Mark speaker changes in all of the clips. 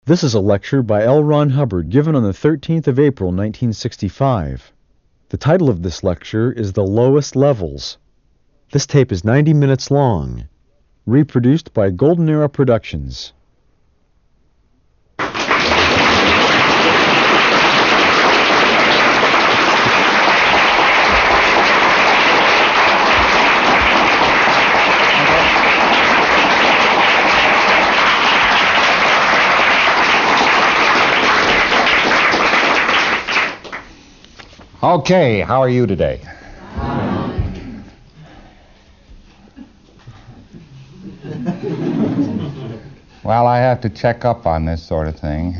Speaker 1: This is a lecture by L. Ron Hubbard given on the 13th of April, 1965. The title of this lecture is The Lowest Levels. This tape is 90 minutes long, reproduced by Golden Era Productions.
Speaker 2: Okay, how are you today? Well, I have to check up on this sort of thing.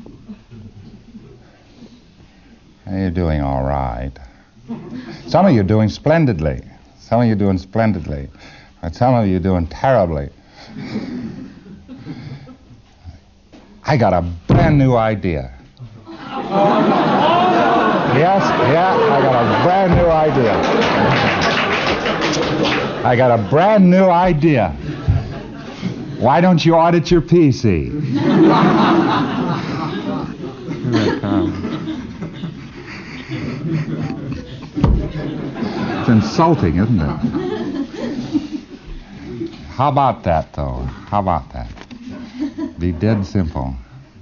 Speaker 2: You're doing all right. Some of you are doing splendidly. Some of you are doing splendidly. And some of you are doing terribly. I got a brand new idea. Yes, I got a brand new idea. I got a brand new idea. Why don't you audit your PC? It's insulting, isn't it? How about that, though? How about that? Be dead simple.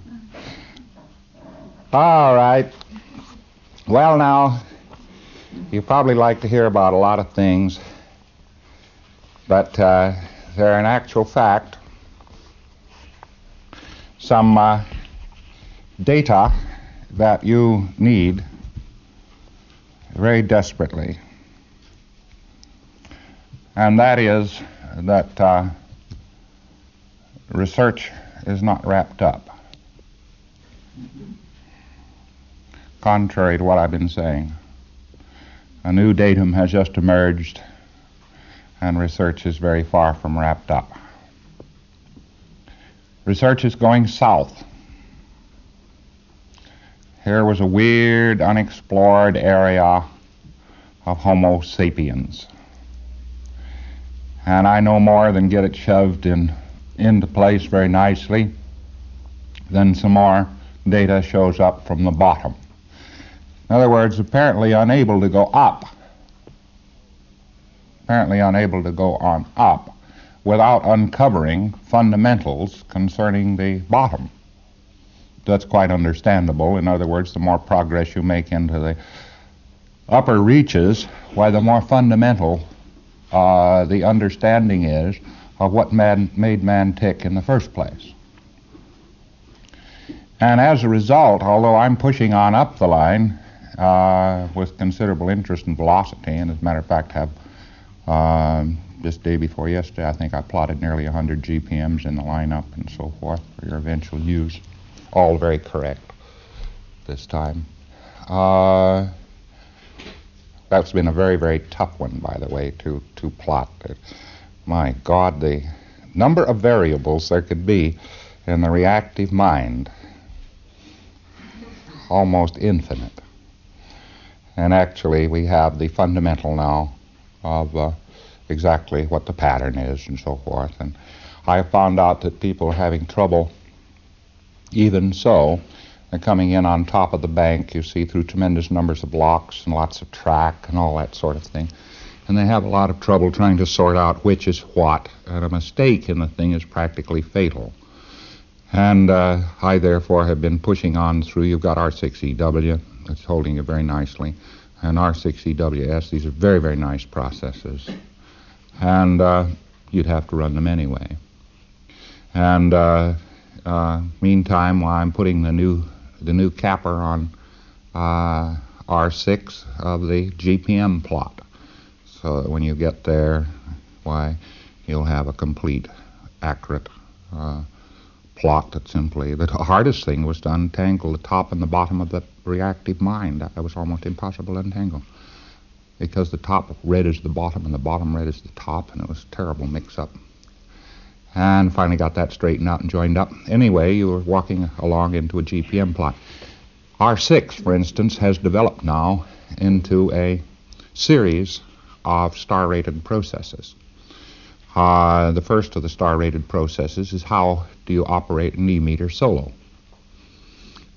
Speaker 2: All right. Well, now, you probably like to hear about a lot of things, but they're in actual fact some data that you need very desperately. And that is that research is not wrapped up. Contrary to what I've been saying, a new datum has just emerged, and research is very far from wrapped up. Research is going south. Here was a weird, unexplored area of Homo sapiens, and I no more than get it shoved into place very nicely, then some more data shows up from the bottom. In other words, apparently unable to go up. Apparently unable to go on up without uncovering fundamentals concerning the bottom. That's quite understandable. In other words, the more progress you make into the upper reaches, why the more fundamental the understanding is of what made man tick in the first place. And as a result, although I'm pushing on up the line, with considerable interest and velocity, and as a matter of fact have just day before yesterday, I think I plotted nearly 100 GPMs in the lineup and so forth for your eventual use. All very correct this time. That's been a very, very tough one, by the way, to plot. My God, the number of variables there could be in the reactive mind, almost infinite. And actually, we have the fundamental now of exactly what the pattern is and so forth. And I found out that people are having trouble, even so, they're coming in on top of the bank, you see, through tremendous numbers of blocks and lots of track and all that sort of thing. And they have a lot of trouble trying to sort out which is what, and a mistake in the thing is practically fatal. And I, therefore, have been pushing on through. You've got R6EW. It's holding it very nicely. And R6EWS, these are very, very nice processes. And you'd have to run them anyway. And meantime, while I'm putting the new capper on R6 of the GPM plot, so that when you get there, why, you'll have a complete, accurate plot that simply, the hardest thing was to untangle the top and the bottom of the reactive mind. That was almost impossible to untangle, because the top red is the bottom and the bottom red is the top, and it was a terrible mix-up. And finally got that straightened out and joined up. Anyway, you were walking along into a GPM plot. R6, for instance, has developed now into a series of star-rated processes. The first of the star-rated processes is how do you operate an E-meter solo.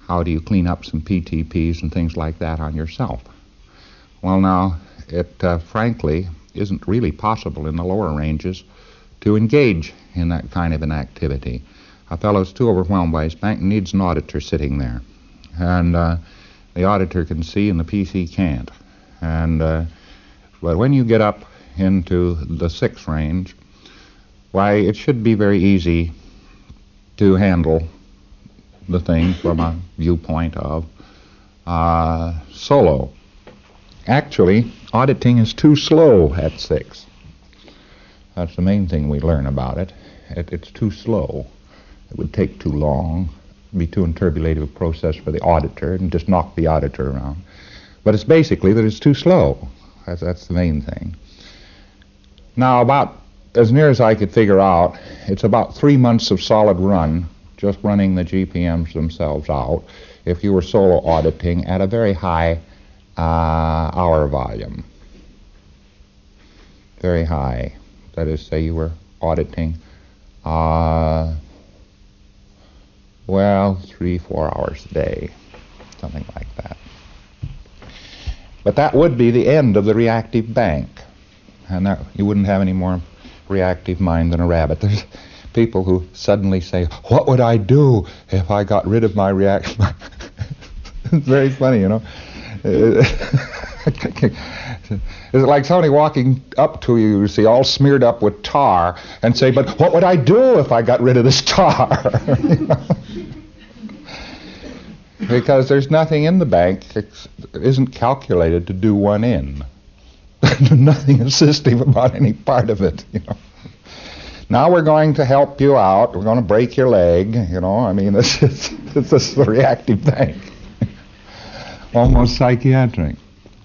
Speaker 2: how do you clean up some PTPs and things like that on yourself? Well, now, it frankly isn't really possible in the lower ranges to engage in that kind of an activity. A fellow's too overwhelmed by his bank and needs an auditor sitting there. And the auditor can see and the PC can't. And but when you get up into the 6 range, why, it should be very easy to handle the thing from a viewpoint of solo. Actually, auditing is too slow at 6. That's the main thing we learn about it. It's too slow. It would take too long, be too interpolative a process for the auditor, and just knock the auditor around. But it's basically that it's too slow. That's the main thing. Now, about as near as I could figure out, it's about 3 months of solid run, just running the GPMs themselves out, if you were solo auditing at a very high hour volume. Very high. That is, say you were auditing, 3-4 hours a day, something like that. But that would be the end of the reactive bank. And that, you wouldn't have any more reactive mind than a rabbit. There's people who suddenly say, what would I do if I got rid of my reactive mind? It's very funny, you know. It's like somebody walking up to you, you see, all smeared up with tar, and say, but what would I do if I got rid of this tar? Because there's nothing in the bank that isn't calculated to do one in. Nothing assistive about any part of it, you know. Now we're going to help you out. We're going to break your leg, you know. I mean, this is the reactive bank. Almost psychiatric.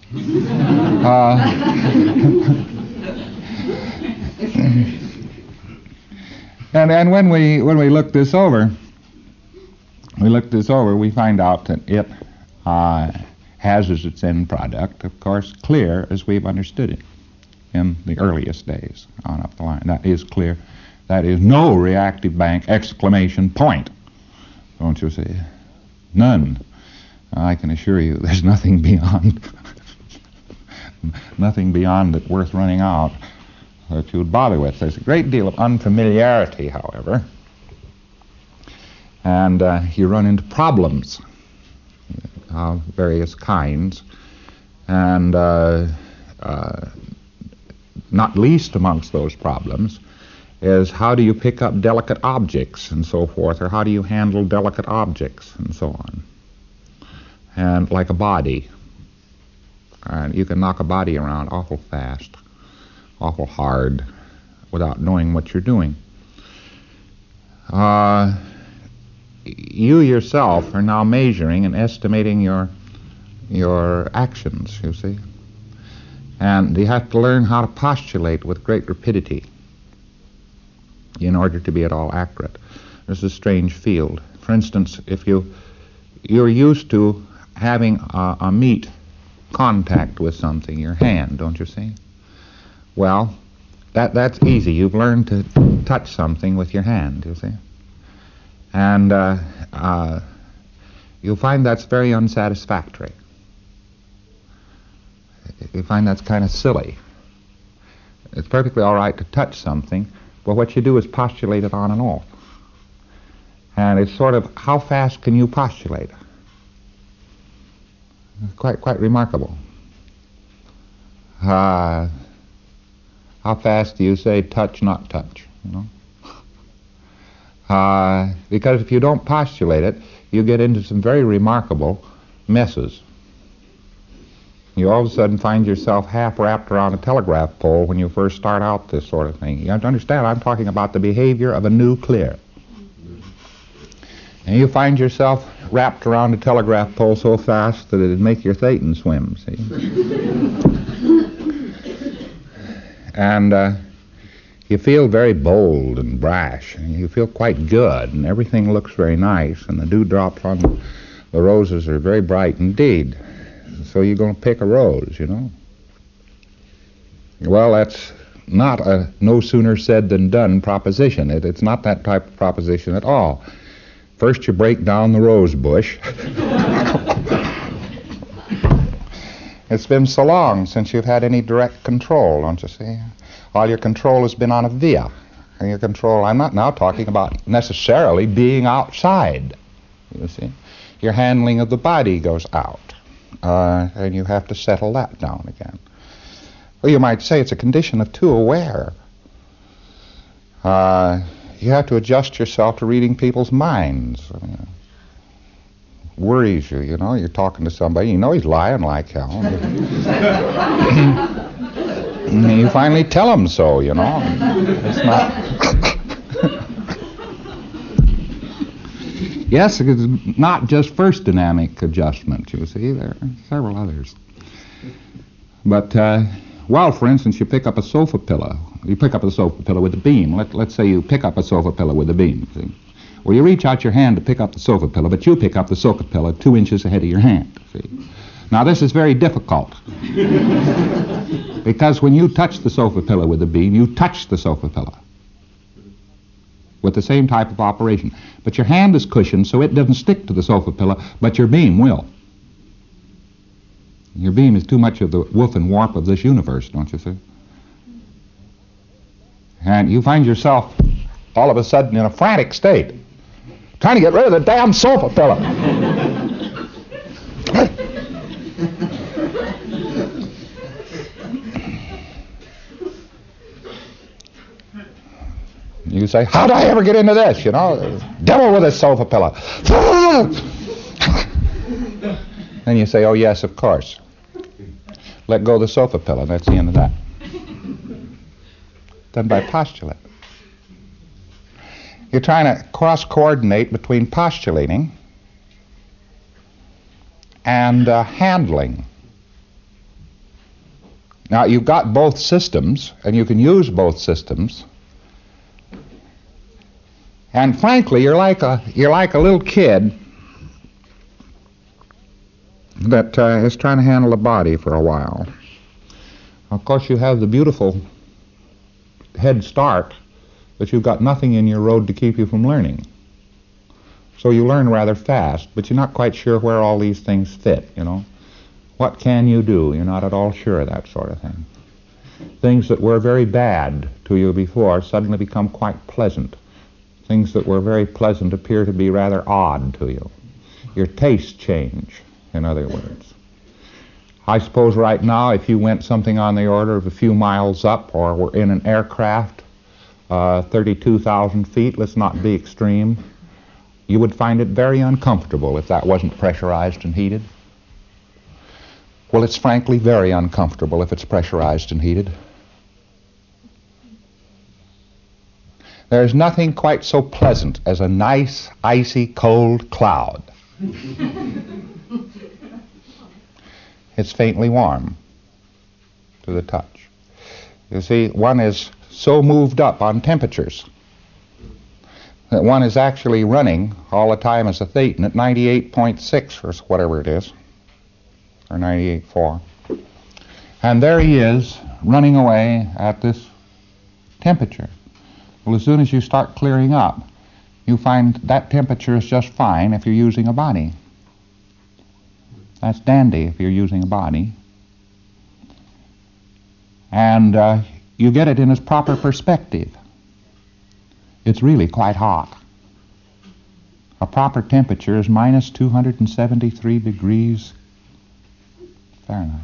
Speaker 2: And when we look this over, we find out that it has as its end product, of course, clear as we've understood it in the earliest days on up the line. That is clear. That is no reactive bank, exclamation point. Don't you see? None. I can assure you there's nothing beyond it worth running out that you would bother with. There's a great deal of unfamiliarity, however, and you run into problems of various kinds, and not least amongst those problems is how do you pick up delicate objects and so forth, or how do you handle delicate objects and so on. And like a body, and you can knock a body around awful fast, awful hard, without knowing what you're doing. You yourself are now measuring and estimating your actions, you see. And you have to learn how to postulate with great rapidity in order to be at all accurate. This is a strange field. For instance, if you're used to having a meat contact with something, your hand, don't you see? Well, that's easy. You've learned to touch something with your hand, you see. And you'll find that's very unsatisfactory. You find that's kind of silly. It's perfectly all right to touch something, but what you do is postulate it on and off. And it's sort of, how fast can you postulate? It's quite remarkable. How fast do you say touch, not touch, you know? Because if you don't postulate it, you get into some very remarkable messes. You all of a sudden find yourself half wrapped around a telegraph pole when you first start out this sort of thing. You have to understand, I'm talking about the behavior of a new clear. And you find yourself wrapped around a telegraph pole so fast that it'd make your Thetan swim, see? And you feel very bold and brash, and you feel quite good, and everything looks very nice, and the dewdrops on the roses are very bright indeed. So you're going to pick a rose, you know. Well, that's not a no sooner said than done proposition. It's not that type of proposition at all. First you break down the rose bush. It's been so long since you've had any direct control, don't you see? All your control has been on a via. And your control, I'm not now talking about necessarily being outside, you see. Your handling of the body goes out, and you have to settle that down again. Well, you might say it's a condition of too aware. You have to adjust yourself to reading people's minds. I mean, worries you, you know. You're talking to somebody, you know he's lying like hell. And you finally tell him so, you know. It's not... Yes, it's not just first dynamic adjustment, you see. There are several others. But, well, for instance, you pick up a sofa pillow. You pick up a sofa pillow with a beam. Let's say you pick up a sofa pillow with a beam, see. Well, you reach out your hand to pick up the sofa pillow, but you pick up the sofa pillow 2 inches ahead of your hand, see. Now, this is very difficult. Because when you touch the sofa pillow with a beam, you touch the sofa pillow with the same type of operation. But your hand is cushioned so it doesn't stick to the sofa pillow, but your beam will. Your beam is too much of the woof and warp of this universe, don't you see? And you find yourself all of a sudden in a frantic state, trying to get rid of the damn sofa pillow. You say, how did I ever get into this, you know? Devil with a sofa pillow. Then you say, oh, yes, of course. Let go of the sofa pillow. That's the end of that. Done by postulate. You're trying to cross-coordinate between postulating and handling. Now, you've got both systems, and you can use both systems. And frankly, you're like a little kid that is trying to handle a body for a while. Of course, you have the beautiful head start, but you've got nothing in your road to keep you from learning. So you learn rather fast, but you're not quite sure where all these things fit, you know. What can you do? You're not at all sure of that sort of thing. Things that were very bad to you before suddenly become quite pleasant. Things that were very pleasant appear to be rather odd to you. Your tastes change, in other words. I suppose right now, if you went something on the order of a few miles up, or were in an aircraft, 32,000 feet, let's not be extreme, you would find it very uncomfortable if that wasn't pressurized and heated. Well, it's frankly very uncomfortable if it's pressurized and heated. There's nothing quite so pleasant as a nice, icy, cold cloud. It's faintly warm to the touch. You see, one is so moved up on temperatures that one is actually running all the time as a thetan at 98.6 or whatever it is, or 98.4. And there he is running away at this temperature. Well, as soon as you start clearing up, you find that temperature is just fine if you're using a body. That's dandy if you're using a body. And you get it in its proper perspective. It's really quite hot. A proper temperature is minus 273 degrees Fahrenheit.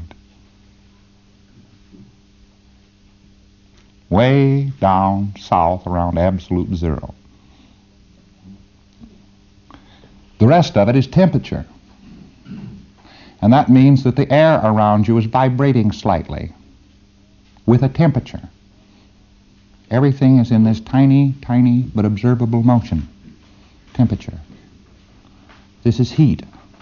Speaker 2: Way down south around absolute zero. The rest of it is temperature. And that means that the air around you is vibrating slightly with a temperature. Everything is in this tiny, tiny but observable motion. Temperature. This is heat.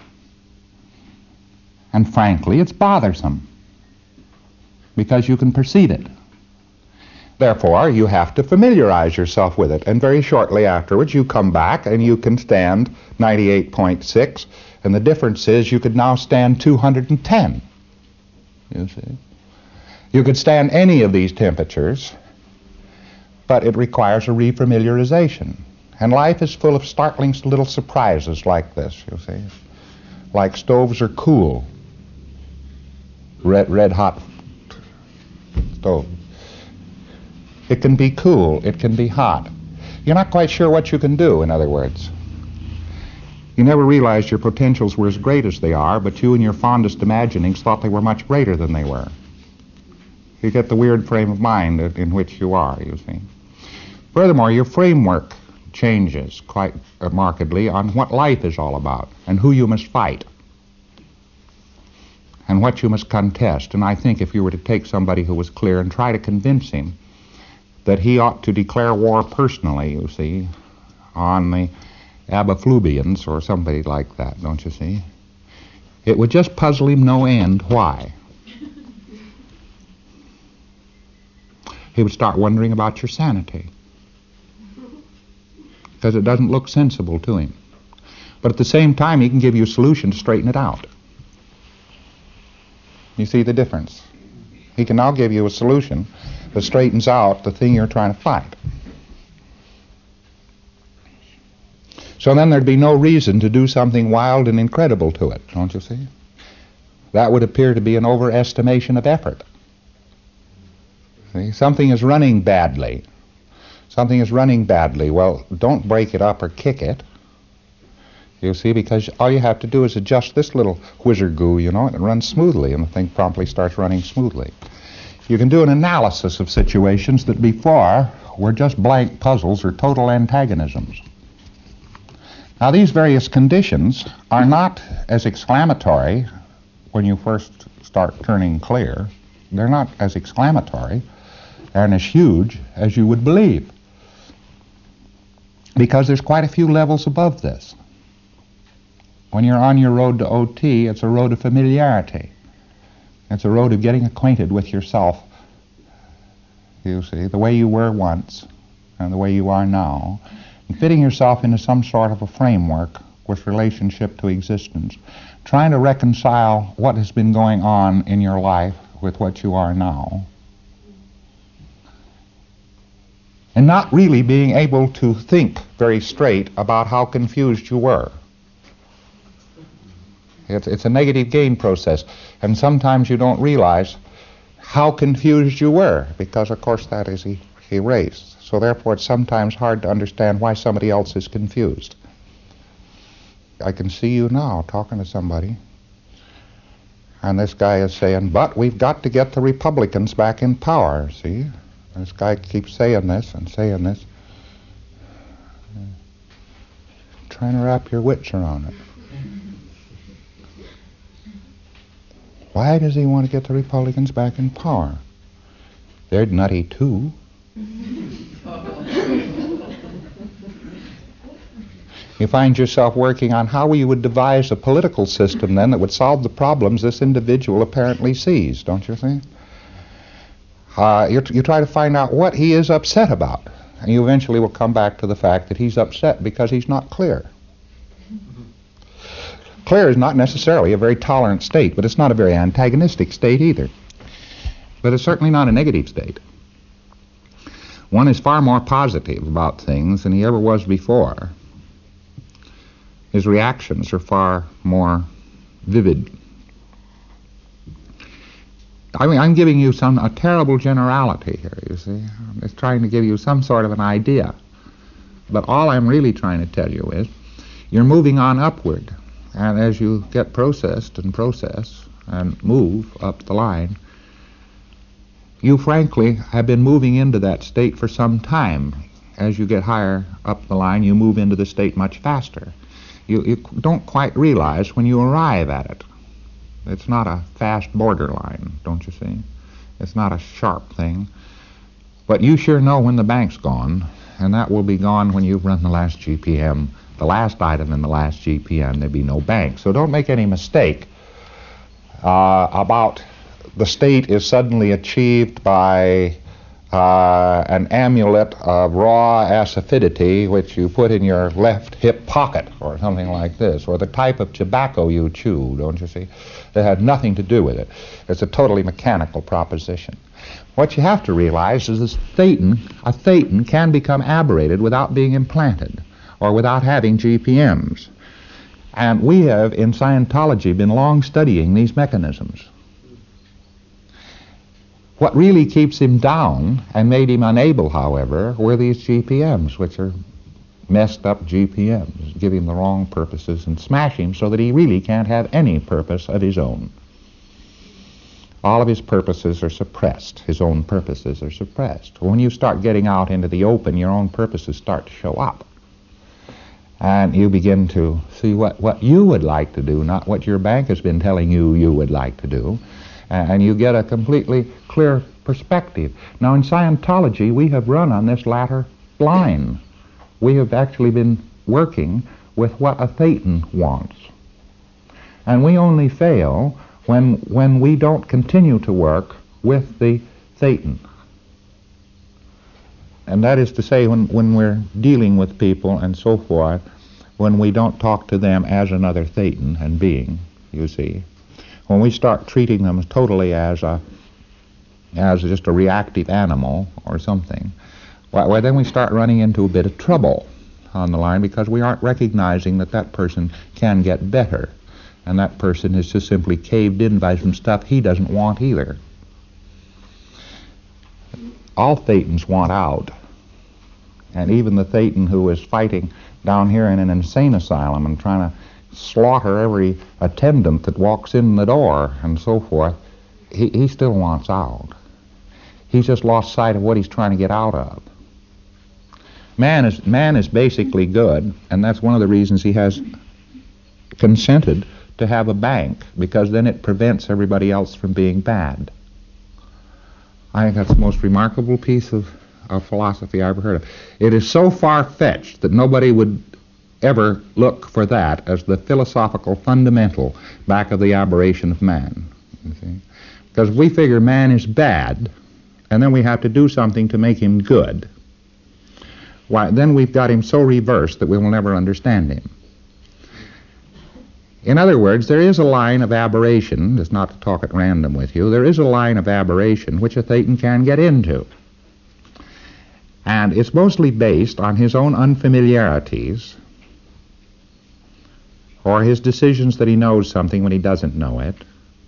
Speaker 2: And frankly, it's bothersome because you can perceive it. Therefore, you have to familiarize yourself with it, and very shortly afterwards you come back and you can stand 98.6, and the difference is you could now stand 210. You see? You could stand any of these temperatures, but it requires a refamiliarization. And life is full of startling little surprises like this, you see. Like stoves are cool. Red hot stove. It can be cool, it can be hot. You're not quite sure what you can do, in other words. You never realized your potentials were as great as they are, but you in your fondest imaginings thought they were much greater than they were. You get the weird frame of mind in which you are, you see. Furthermore, your framework changes quite markedly on what life is all about and who you must fight and what you must contest. And I think if you were to take somebody who was clear and try to convince him that he ought to declare war personally, you see, on the Abaflubians or somebody like that, don't you see? It would just puzzle him no end why. He would start wondering about your sanity because it doesn't look sensible to him. But at the same time, he can give you a solution to straighten it out. You see the difference? He can now give you a solution that straightens out the thing you're trying to fight. So then there'd be no reason to do something wild and incredible to it, don't you see? That would appear to be an overestimation of effort. See? Something is running badly. Something is running badly. Well, don't break it up or kick it. You see, because all you have to do is adjust this little whizzer-goo, you know, and it runs smoothly, and the thing promptly starts running smoothly. You can do an analysis of situations that before were just blank puzzles or total antagonisms. Now, these various conditions are not as exclamatory when you first start turning clear. They're not as exclamatory and as huge as you would believe, because there's quite a few levels above this. When you're on your road to OT, it's a road of familiarity. It's a road of getting acquainted with yourself, you see, the way you were once and the way you are now, and fitting yourself into some sort of a framework with relationship to existence, trying to reconcile what has been going on in your life with what you are now, and not really being able to think very straight about how confused you were. It's a negative gain process, and sometimes you don't realize how confused you were, because of course that is erased. So therefore it's sometimes hard to understand why somebody else is confused. I can see you now talking to somebody, and this guy is saying, but we've got to get the Republicans back in power, see? And this guy keeps saying this and saying this. Trying to wrap your wits around it. Why does he want to get the Republicans back in power? They're nutty too. You find yourself working on how you would devise a political system then that would solve the problems this individual apparently sees, don't you think? You try to find out what he is upset about, and you eventually will come back to the fact that he's upset because he's not clear. Clear is not necessarily a very tolerant state, but it's not a very antagonistic state either. But it's certainly not a negative state. One is far more positive about things than he ever was before. His reactions are far more vivid. I mean, I'm giving you a terrible generality here, you see. I'm just trying to give you some sort of an idea. But all I'm really trying to tell you is you're moving on upward. And as you get processed and process and move up the line, you frankly have been moving into that state for some time. As you get higher up the line, you move into the state much faster. You don't quite realize when you arrive at it. It's not a fast borderline, don't you see? It's not a sharp thing. But you sure know when the bank's gone, and that will be gone when you've run the last GPM. The last item in the last GPM, there'd be no bank. So don't make any mistake about the state is suddenly achieved by an amulet of raw acidity which you put in your left hip pocket or something like this, or the type of tobacco you chew, don't you see? That had nothing to do with it. It's a totally mechanical proposition. What you have to realize is a thetan can become aberrated without being implanted or without having GPMs. And we have, in Scientology, been long studying these mechanisms. What really keeps him down and made him unable, however, were these GPMs, which are messed up GPMs, give him the wrong purposes and smash him so that he really can't have any purpose of his own. All of his purposes are suppressed. His own purposes are suppressed. When you start getting out into the open, your own purposes start to show up. And you begin to see what you would like to do, not what your bank has been telling you would like to do. And you get a completely clear perspective. Now, in Scientology, we have run on this latter line. We have actually been working with what a thetan wants. And we only fail when we don't continue to work with the thetan. And that is to say, when we're dealing with people and so forth, when we don't talk to them as another thetan and being, you see. When we start treating them totally as just a reactive animal or something, well, then we start running into a bit of trouble on the line because we aren't recognizing that person can get better. And that person is just simply caved in by some stuff he doesn't want either. All thetans want out. And even the thetan who is fighting down here in an insane asylum and trying to slaughter every attendant that walks in the door and so forth, he still wants out. He's just lost sight of what he's trying to get out of. Man is basically good, and that's one of the reasons he has consented to have a bank, because then it prevents everybody else from being bad. I think that's the most remarkable piece of philosophy I ever heard of. It is so far-fetched that nobody would ever look for that as the philosophical fundamental back of the aberration of man. You see? Because we figure man is bad, and then we have to do something to make him good. Why, then we've got him so reversed that we will never understand him. In other words, there is a line of aberration, just not to talk at random with you, there is a line of aberration which a thetan can get into. And it's mostly based on his own unfamiliarities or his decisions that he knows something when he doesn't know it,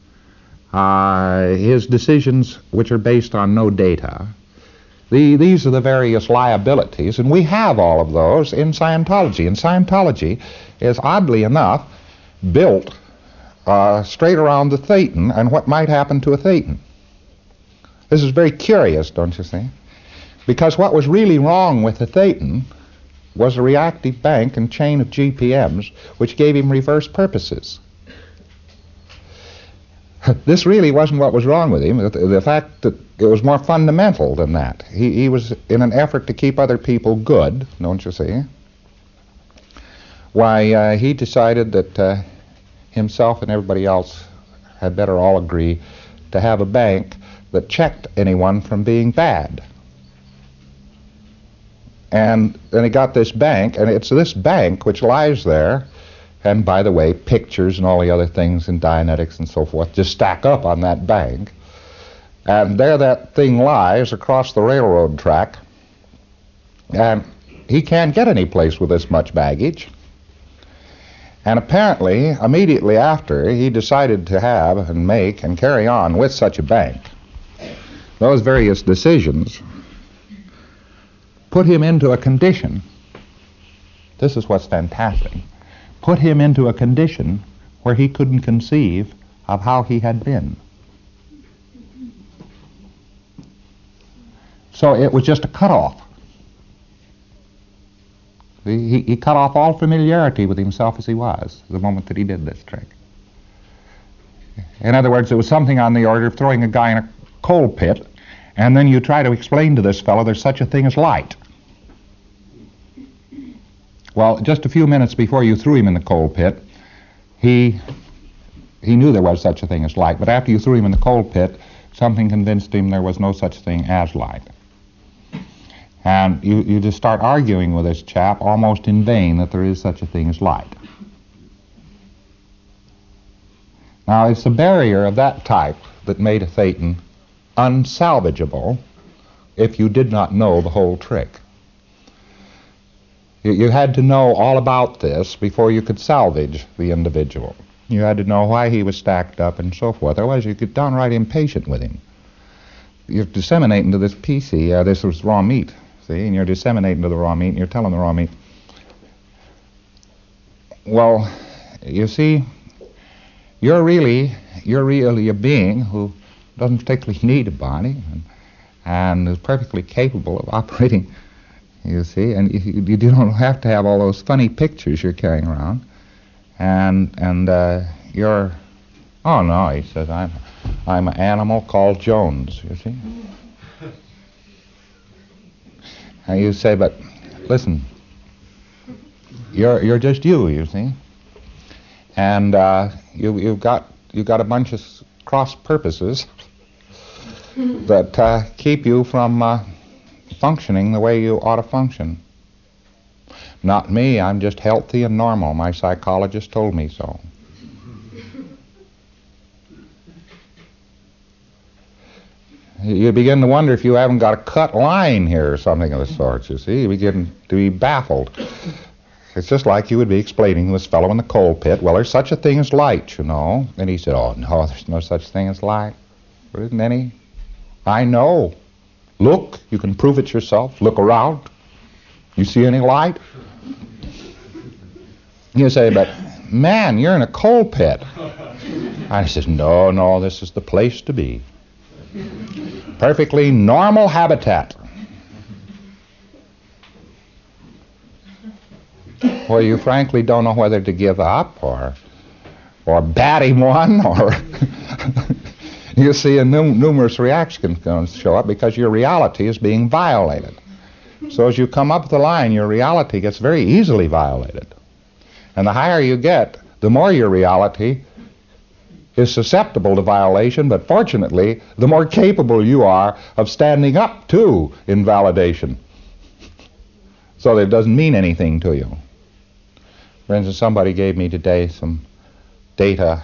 Speaker 2: his decisions which are based on no data. These are the various liabilities, and we have all of those in Scientology. And Scientology is, oddly enough, built straight around the thetan and what might happen to a thetan. This is very curious, don't you see? Because what was really wrong with the thetan was a reactive bank and chain of GPMs which gave him reverse purposes. This really wasn't what was wrong with him. The fact that it was more fundamental than that. He was in an effort to keep other people good, don't you see? Why, he decided that himself and everybody else had better all agree to have a bank that checked anyone from being bad. And then he got this bank, and it's this bank which lies there, and by the way, pictures and all the other things in Dianetics and so forth just stack up on that bank. And there that thing lies across the railroad track, and he can't get any place with this much baggage. And apparently, immediately after, he decided to have and make and carry on with such a bank. Those various decisions put him into a condition, this is what's fantastic, put him into a condition where he couldn't conceive of how he had been. So it was just a cutoff. He cut off all familiarity with himself as he was the moment that he did this trick. In other words, it was something on the order of throwing a guy in a coal pit, and then you try to explain to this fellow there's such a thing as light. Well, just a few minutes before you threw him in the coal pit, he knew there was such a thing as light, but after you threw him in the coal pit, something convinced him there was no such thing as light. And you just start arguing with this chap almost in vain that there is such a thing as light. Now, it's a barrier of that type that made a thetan unsalvageable if you did not know the whole trick. You had to know all about this before you could salvage the individual. You had to know why he was stacked up and so forth. Otherwise, you get downright impatient with him. You're disseminating to this PC, this was raw meat, see, and you're disseminating to the raw meat, and you're telling the raw meat, well, you see, you're really a being who doesn't particularly need a body and is perfectly capable of operating, you see, and you don't have to have all those funny pictures you're carrying around. And you're, oh no, he says, I'm an animal called Jones, you see. And you say, but listen, you're just you see. And you've got a bunch of cross purposes that keep you from functioning the way you ought to function. Not me, I'm just healthy and normal. My psychologist told me so. You begin to wonder if you haven't got a cut line here or something of the sort, you see. You begin to be baffled. It's just like you would be explaining to this fellow in the coal pit, well, there's such a thing as light, you know. And he said, oh, no, there's no such thing as light. There isn't any. I know. Look, you can prove it yourself. Look around. You see any light? You say, but man, you're in a coal pit. I says, no, this is the place to be. Perfectly normal habitat. Where you frankly don't know whether to give up or bat him one, or you see a numerous reactions going to show up because your reality is being violated. So as you come up the line, your reality gets very easily violated. And the higher you get, the more your reality is susceptible to violation, but fortunately, the more capable you are of standing up to invalidation. So that it doesn't mean anything to you. For instance, somebody gave me today some data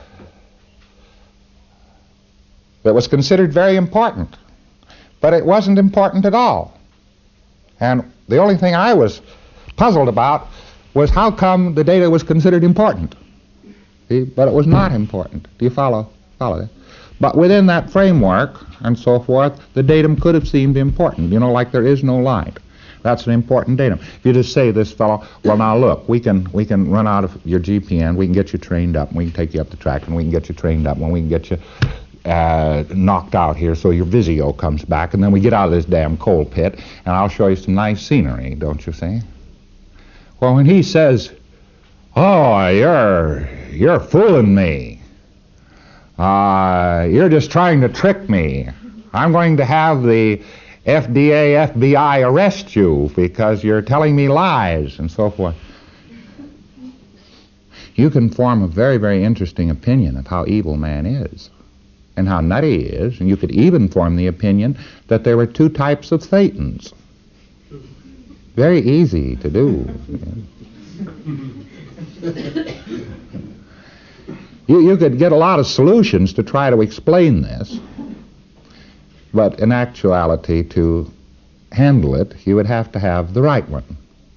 Speaker 2: that was considered very important, but it wasn't important at all. And the only thing I was puzzled about was how come the data was considered important. See? But it was not important. Do you follow that? But within that framework and so forth, the datum could have seemed important. You know, like there is no light. That's an important datum. If you just say this fellow, well now look, we can run out of your GPN, we can get you trained up, and we can take you up the track, and we can get you trained up, and we can get you knocked out here so your Vizio comes back, and then we get out of this damn coal pit, and I'll show you some nice scenery, don't you see? Well, when he says, oh, you're fooling me. You're just trying to trick me. I'm going to have the FDA, FBI arrest you because you're telling me lies and so forth. You can form a very, very interesting opinion of how evil man is and how nutty he is, and you could even form the opinion that there were two types of Satans. Very easy to do. You could get a lot of solutions to try to explain this, but in actuality, to handle it, you would have to have the right one.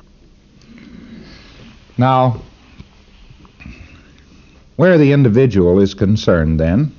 Speaker 2: Now, where the individual is concerned then,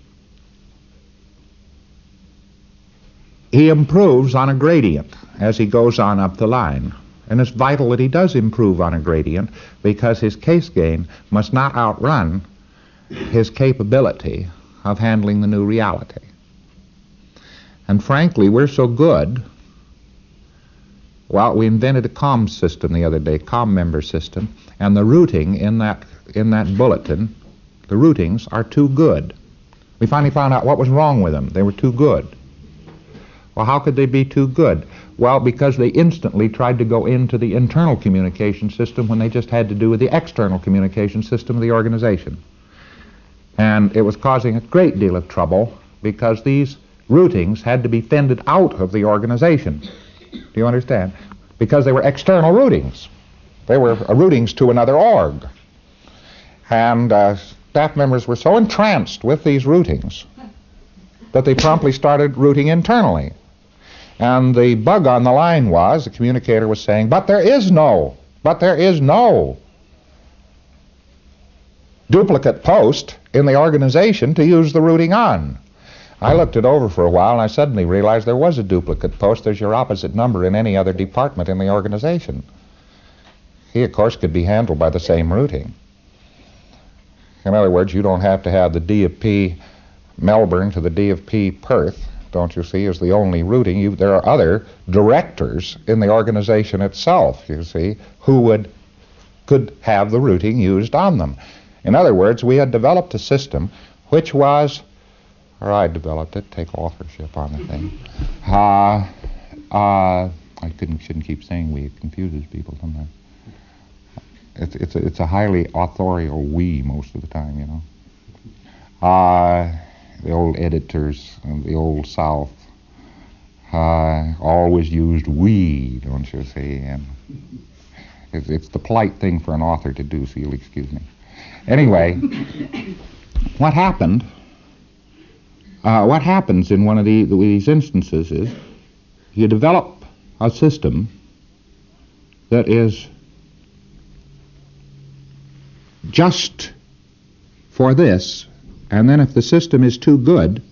Speaker 2: he improves on a gradient as he goes on up the line. And it's vital that he does improve on a gradient because his case gain must not outrun his capability of handling the new reality. And frankly, we're so good. Well, we invented a comm system the other day, comm member system, and the routing in that bulletin, the routings are too good. We finally found out what was wrong with them. They were too good. Well, how could they be too good? Well, because they instantly tried to go into the internal communication system when they just had to do with the external communication system of the organization. And it was causing a great deal of trouble because these routings had to be fended out of the organization. Do you understand? Because they were external routings. They were routings to another org. And staff members were so entranced with these routings that they promptly started routing internally. And the bug on the line was, the communicator was saying, but there is no duplicate post in the organization to use the routing on. I looked it over for a while, and I suddenly realized there was a duplicate post. There's your opposite number in any other department in the organization. He, of course, could be handled by the same routing. In other words, you don't have to have the D of P Melbourne to the D of P Perth, don't you see, as the only routing. There are other directors in the organization itself, you see, who could have the routing used on them. In other words, we had developed a system which was, or I developed it, take authorship on the thing. I shouldn't keep saying we, it confuses people sometimes. It's a highly authorial we most of the time, you know. The old editors of the Old South always used we, don't you see? And it's the polite thing for an author to do, so you'll excuse me. Anyway, what happens in one of these instances is you develop a system that is just for this, and then if the system is too good,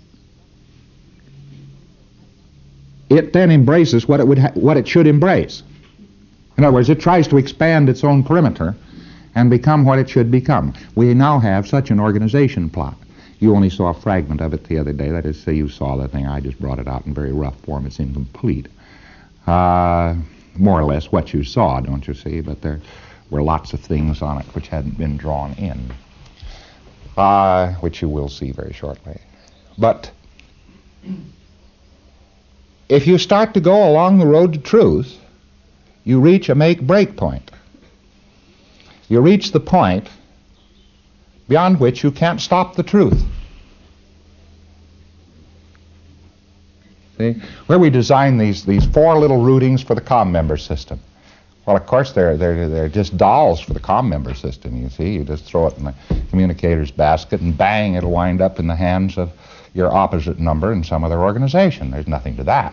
Speaker 2: it then embraces what it should embrace. In other words, it tries to expand its own perimeter and become what it should become. We now have such an organization plot. You only saw a fragment of it the other day. That is, say you saw the thing. I just brought it out in very rough form. It's incomplete. More or less what you saw, don't you see? But there were lots of things on it which hadn't been drawn in, which you will see very shortly. But if you start to go along the road to truth, you reach a make-break point. You reach the point beyond which you can't stop the truth. See? Where we design these four little routings for the COM member system. Well, of course, they're just dolls for the COM member system, you see. You just throw it in the communicator's basket, and bang, it'll wind up in the hands of your opposite number in some other organization. There's nothing to that.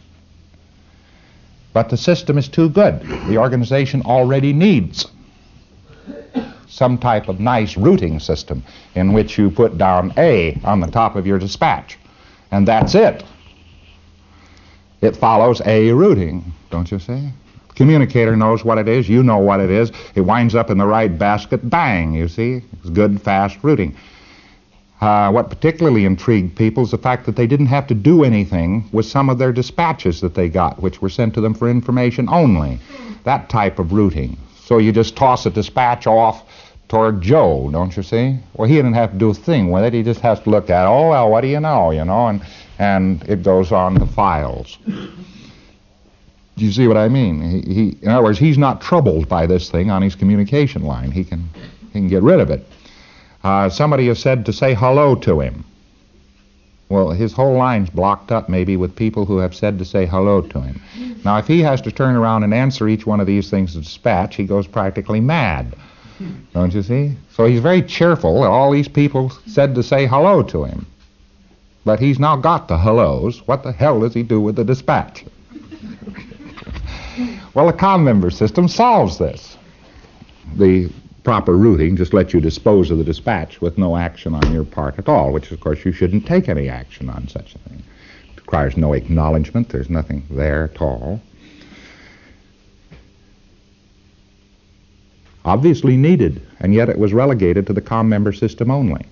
Speaker 2: But the system is too good. The organization already needs some type of nice routing system in which you put down A on the top of your dispatch, and that's it. It follows A routing, don't you see? Communicator knows what it is, you know what it is, it winds up in the right basket, bang, you see? It's good, fast routing. What particularly intrigued people is the fact that they didn't have to do anything with some of their dispatches that they got, which were sent to them for information only. That type of routing. So you just toss a dispatch off toward Joe, don't you see? Well, he didn't have to do a thing with it. He just has to look at it. Oh, well, what do you know, and it goes on to files. Do you see what I mean? He, in other words, he's not troubled by this thing on his communication line. He can get rid of it. Somebody has said to say hello to him. Well, his whole line's blocked up maybe with people who have said to say hello to him. Now, if he has to turn around and answer each one of these things to dispatch, he goes practically mad. Don't you see? So he's very cheerful that all these people said to say hello to him. But he's now got the hellos. What the hell does he do with the dispatch? Well, the COM member system solves this. The proper routing just lets you dispose of the dispatch with no action on your part at all, which, of course, you shouldn't take any action on such a thing. It requires no acknowledgement. There's nothing there at all. Obviously needed, and yet it was relegated to the COM member system only.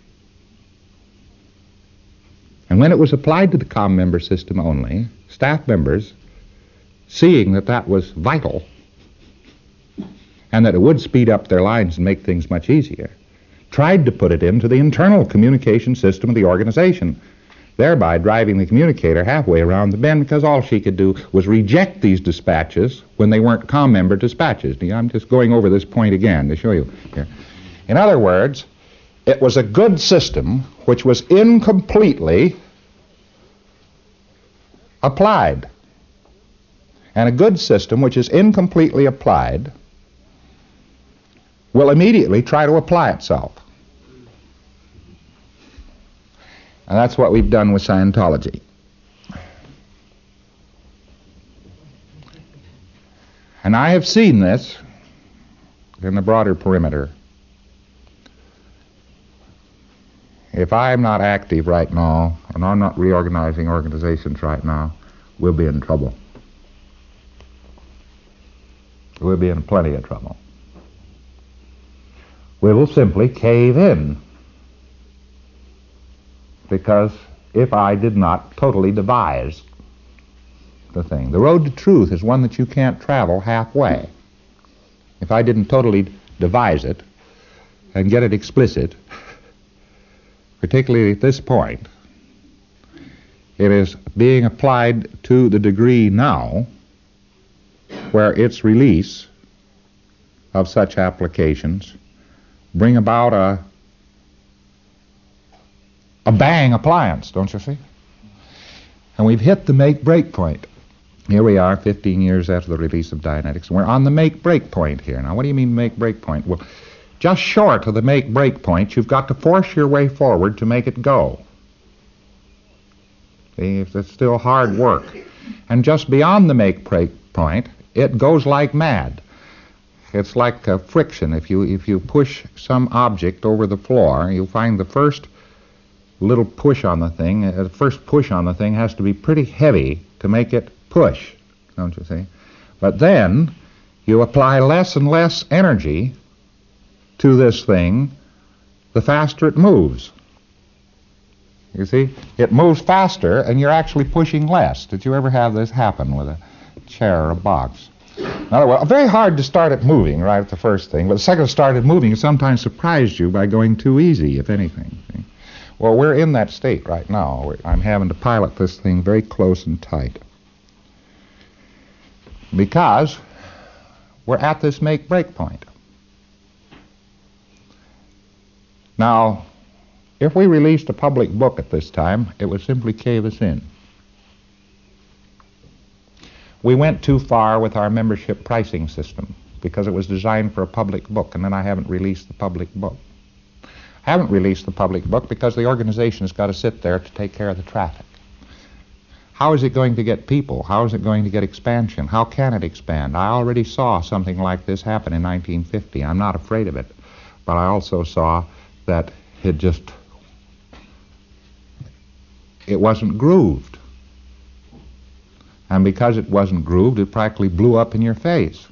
Speaker 2: And when it was applied to the COM member system only, staff members, seeing that that was vital, and that it would speed up their lines and make things much easier, tried to put it into the internal communication system of the organization, thereby driving the communicator halfway around the bend, because all she could do was reject these dispatches when they weren't COM member dispatches. I'm just going over this point again to show you here. In other words, it was a good system which was incompletely applied. And a good system which is incompletely applied will immediately try to apply itself. And that's what we've done with Scientology. And I have seen this in the broader perimeter. If I'm not active right now, and I'm not reorganizing organizations right now, we'll be in trouble. We'll be in plenty of trouble. We will simply cave in. Because if I did not totally devise the thing, the road to truth is one that you can't travel halfway. If I didn't totally devise it and get it explicit, particularly at this point, it is being applied to the degree now where its release of such applications bring about a bang appliance, don't you see? And we've hit the make-break point. Here we are 15 years after the release of Dianetics, and we're on the make-break point here. Now, what do you mean make-break point? Well, just short of the make-break point, you've got to force your way forward to make it go. See, it's still hard work. And just beyond the make-break point, it goes like mad. It's like friction. If you push some object over the floor, you'll find the first little push on the thing, the first push on the thing has to be pretty heavy to make it push, don't you see? But then you apply less and less energy to this thing, the faster it moves. You see? It moves faster and you're actually pushing less. Did you ever have this happen with a chair or a box? In other words, very hard to start it moving right at the first thing, but the second it started moving, it sometimes surprised you by going too easy, if anything. See? Well, we're in that state right now. I'm having to pilot this thing very close and tight. Because we're at this make-break point. Now, if we released a public book at this time, it would simply cave us in. We went too far with our membership pricing system because it was designed for a public book, and then I haven't released the public book. I haven't released the public book because the organization has got to sit there to take care of the traffic. How is it going to get people? How is it going to get expansion? How can it expand? I already saw something like this happen in 1950. I'm not afraid of it. But I also saw that it wasn't grooved. And because it wasn't grooved, it practically blew up in your face.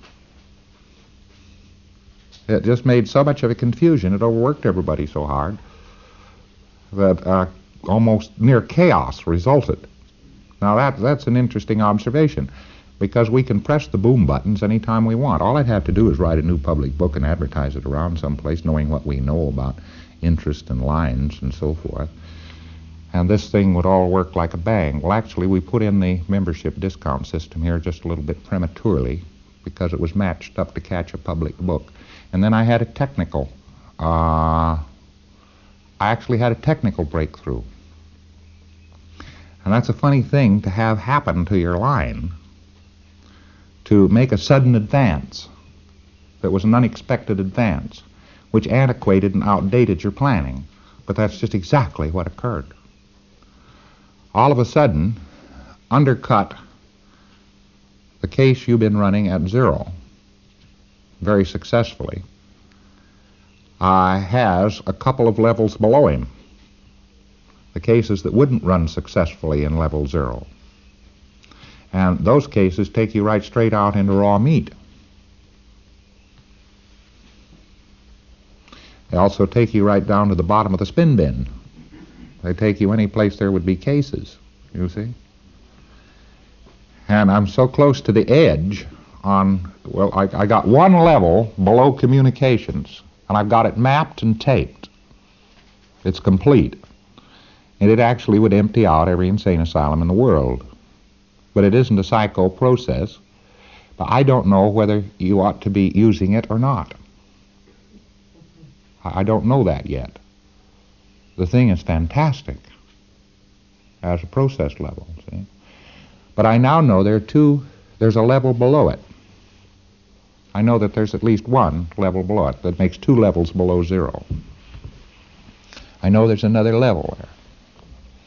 Speaker 2: It just made so much of a confusion, it overworked everybody so hard that almost near chaos resulted. Now that's an interesting observation, because we can press the boom buttons anytime we want. All I'd have to do is write a new public book and advertise it around someplace, knowing what we know about interest and lines and so forth. And this thing would all work like a bang. Well, actually, we put in the membership discount system here just a little bit prematurely because it was matched up to catch a public book. And then I had a technical, I actually had a technical breakthrough. And that's a funny thing to have happen to your line, to make a sudden advance that was an unexpected advance, which antiquated and outdated your planning. But that's just exactly what occurred. All of a sudden, undercut the case you've been running at zero very successfully, has a couple of levels below him, the cases that wouldn't run successfully in level zero. And those cases take you right straight out into raw meat. They also take you right down to the bottom of the spin bin. They take you any place there would be cases, you see. And I'm so close to the edge on, well, I got one level below communications, and I've got it mapped and taped. It's complete. And it actually would empty out every insane asylum in the world. But it isn't a psycho process. But I don't know whether you ought to be using it or not. I don't know that yet. The thing is fantastic as a process level, see? But I now know there's a level below it. I know that there's at least one level below it that makes 2 levels below zero. I know there's another level there.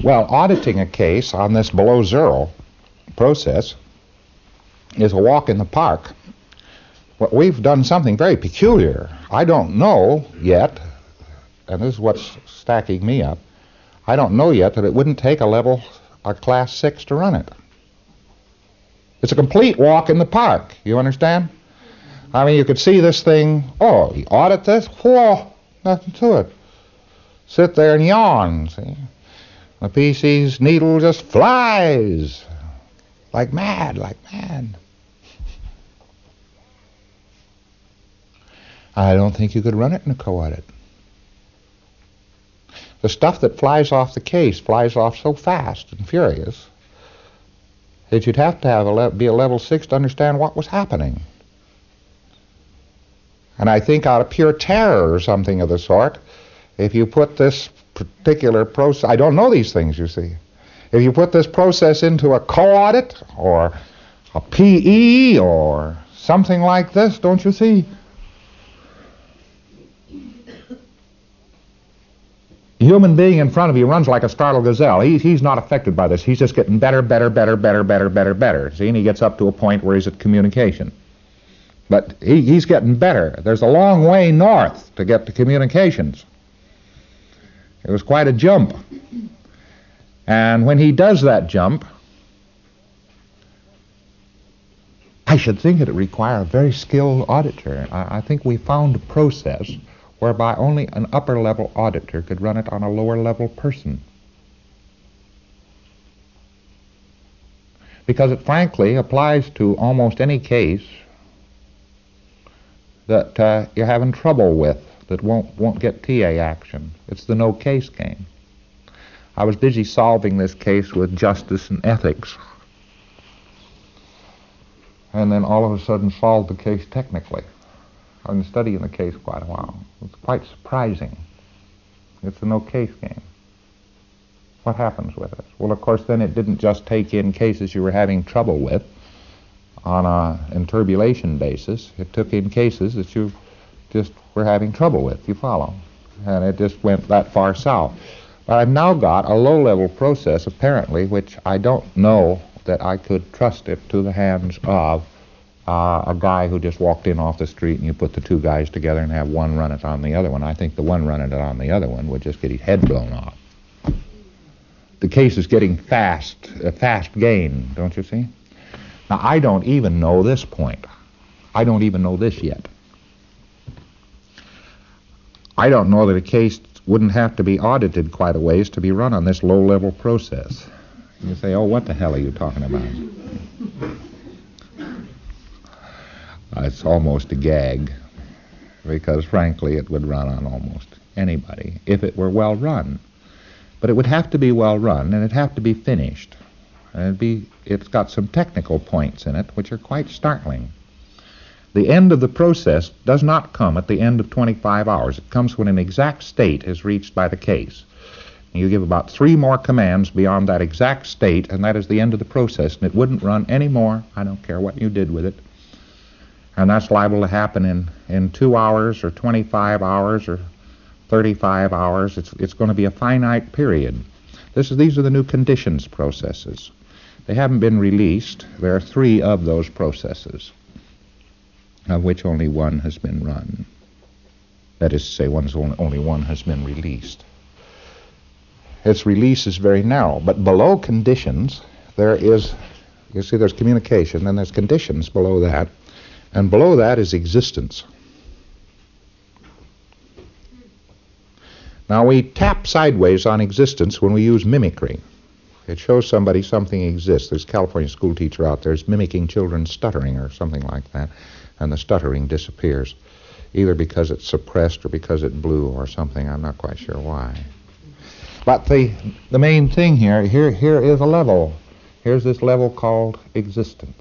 Speaker 2: Well, auditing a case on this below zero process is a walk in the park. Well, we've done something very peculiar. I don't know yet, and this is what's stacking me up, I don't know yet that it wouldn't take a class 6 to run it. It's a complete walk in the park, you understand? I mean, you could see this thing, oh, you audit this? Whoa, nothing to it. Sit there and yawn, see? The PC's needle just flies like mad, like mad. I don't think you could run it in a co-audit. The stuff that flies off the case flies off so fast and furious that you'd have to be a level 6 to understand what was happening. And I think out of pure terror or something of the sort, if you put this particular process, I don't know these things, you see. If you put this process into a co-audit or a PE or something like this, don't you see? The human being in front of you runs like a startled gazelle. He's not affected by this. He's just getting better. See, and he gets up to a point where he's at communication. But he's getting better. There's a long way north to get to communications. It was quite a jump. And when he does that jump, I should think it would require a very skilled auditor. I think we found a process whereby only an upper-level auditor could run it on a lower-level person. Because it frankly applies to almost any case that you're having trouble with that won't get TA action. It's the no-case game. I was busy solving this case with justice and ethics, and then all of a sudden solved the case technically. I've been studying the case quite a while. It's quite surprising. It's a no-case game. What happens with it? Well, of course, then it didn't just take in cases you were having trouble with on a interbulation basis. It took in cases that you just were having trouble with, you follow. And it just went that far south. But I've now got a low-level process, apparently, which I don't know that I could trust it to the hands of a guy who just walked in off the street and you put the two guys together and have one run it on the other one. I think the one running it on the other one would just get his head blown off. The case is getting a fast gain, don't you see? Now, I don't even know this point. I don't even know this yet. I don't know that a case wouldn't have to be audited quite a ways to be run on this low-level process. You say, oh, what the hell are you talking about? It's almost a gag, because frankly it would run on almost anybody if it were well run. But it would have to be well run, and it'd have to be finished. And it's got some technical points in it which are quite startling. The end of the process does not come at the end of 25 hours. It comes when an exact state is reached by the case. And you give about 3 more commands beyond that exact state, and that is the end of the process, and it wouldn't run any more. I don't care what you did with it. And that's liable to happen in 2 hours or 25 hours or 35 hours. It's going to be a finite period. These are the new conditions processes. They haven't been released. There are 3 of those processes, of which only one has been run. That is to say, only one has been released. Its release is very narrow, but below conditions there is, you see, there's communication, and there's conditions below that, and below that is existence. Now, we tap sideways on existence when we use mimicry. It shows somebody something exists. There's a California school teacher out there who's mimicking children stuttering or something like that, and the stuttering disappears, either because it's suppressed or because it blew or something. I'm not quite sure why. But the main thing here is a level. Here's this level called existence.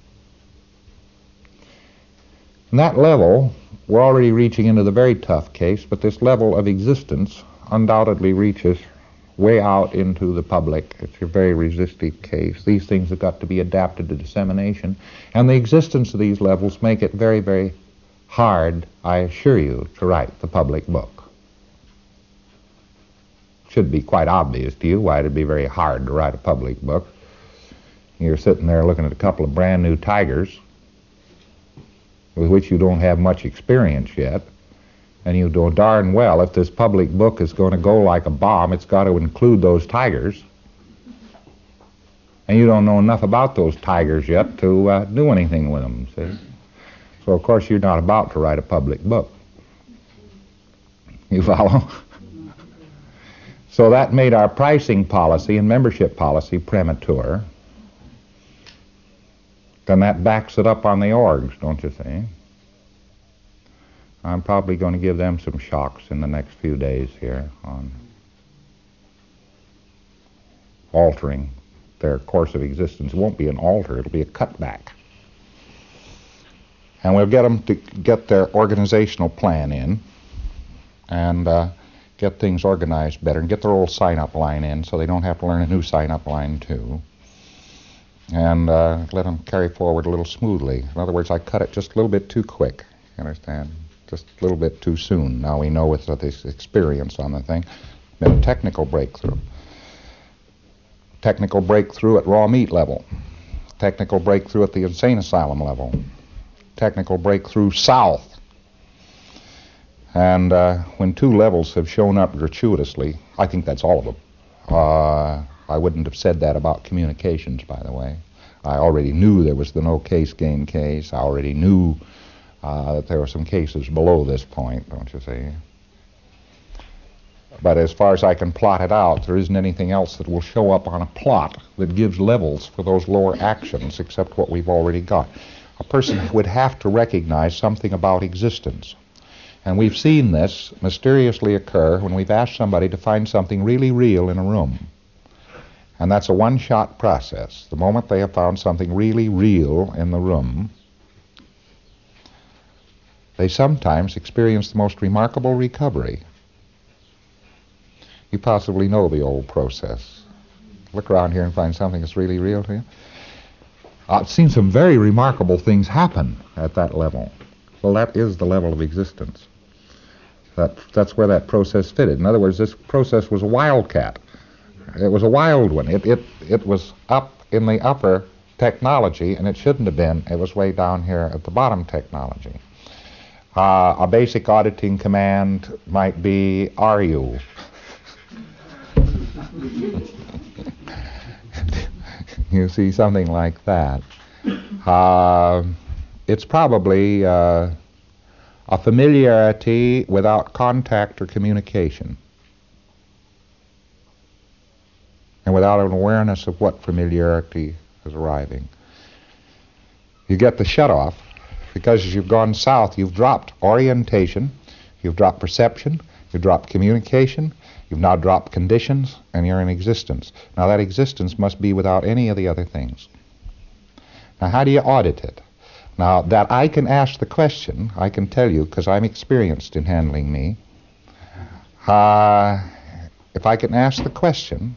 Speaker 2: And that level, we're already reaching into the very tough case, but this level of existence undoubtedly reaches way out into the public. It's a very resistive case. These things have got to be adapted to dissemination. And the existence of these levels make it very, very hard, I assure you, to write the public book. should be quite obvious to you why it'd be very hard to write a public book. You're sitting there looking at a couple of brand new tigers with which you don't have much experience yet, and you know darn well if this public book is going to go like a bomb, it's got to include those tigers. And you don't know enough about those tigers yet to do anything with them, see? So, of course, you're not about to write a public book. You follow? So that made our pricing policy and membership policy premature. Then that backs it up on the orgs, don't you see? I'm probably going to give them some shocks in the next few days here on altering their course of existence. It won't be an alter, it'll be a cutback. And we'll get them to get their organizational plan in and get things organized better and get their old sign-up line in so they don't have to learn a new sign-up line too. And let them carry forward a little smoothly. In other words, I cut it just a little bit too quick, you understand? Just a little bit too soon. Now we know with this experience on the thing, been a technical breakthrough. Technical breakthrough at raw meat level. Technical breakthrough at the insane asylum level. Technical breakthrough south. And when two levels have shown up gratuitously, I think that's all of them. I wouldn't have said that about communications, by the way. I already knew there was the no case gain case. I already knew that there were some cases below this point, don't you see? But as far as I can plot it out, there isn't anything else that will show up on a plot that gives levels for those lower actions except what we've already got. A person would have to recognize something about existence. And we've seen this mysteriously occur when we've asked somebody to find something really real in a room. And that's a one-shot process. The moment they have found something really real in the room, they sometimes experience the most remarkable recovery. You possibly know the old process. Look around here and find something that's really real to you. I've seen some very remarkable things happen at that level. Well, that is the level of existence. That's where that process fitted. In other words, this process was a wildcat. It was a wild one. It was up in the upper technology, and it shouldn't have been. It was way down here at the bottom technology. A basic auditing command might be, "Are you?" You see, something like that. It's probably a familiarity without contact or communication, and without an awareness of what familiarity is arriving. You get the shut-off, because as you've gone south, you've dropped orientation, you've dropped perception, you've dropped communication, you've now dropped conditions, and you're in existence. Now that existence must be without any of the other things. Now how do you audit it? Now that I can ask the question, I can tell you, because I'm experienced in handling me, if I can ask the question,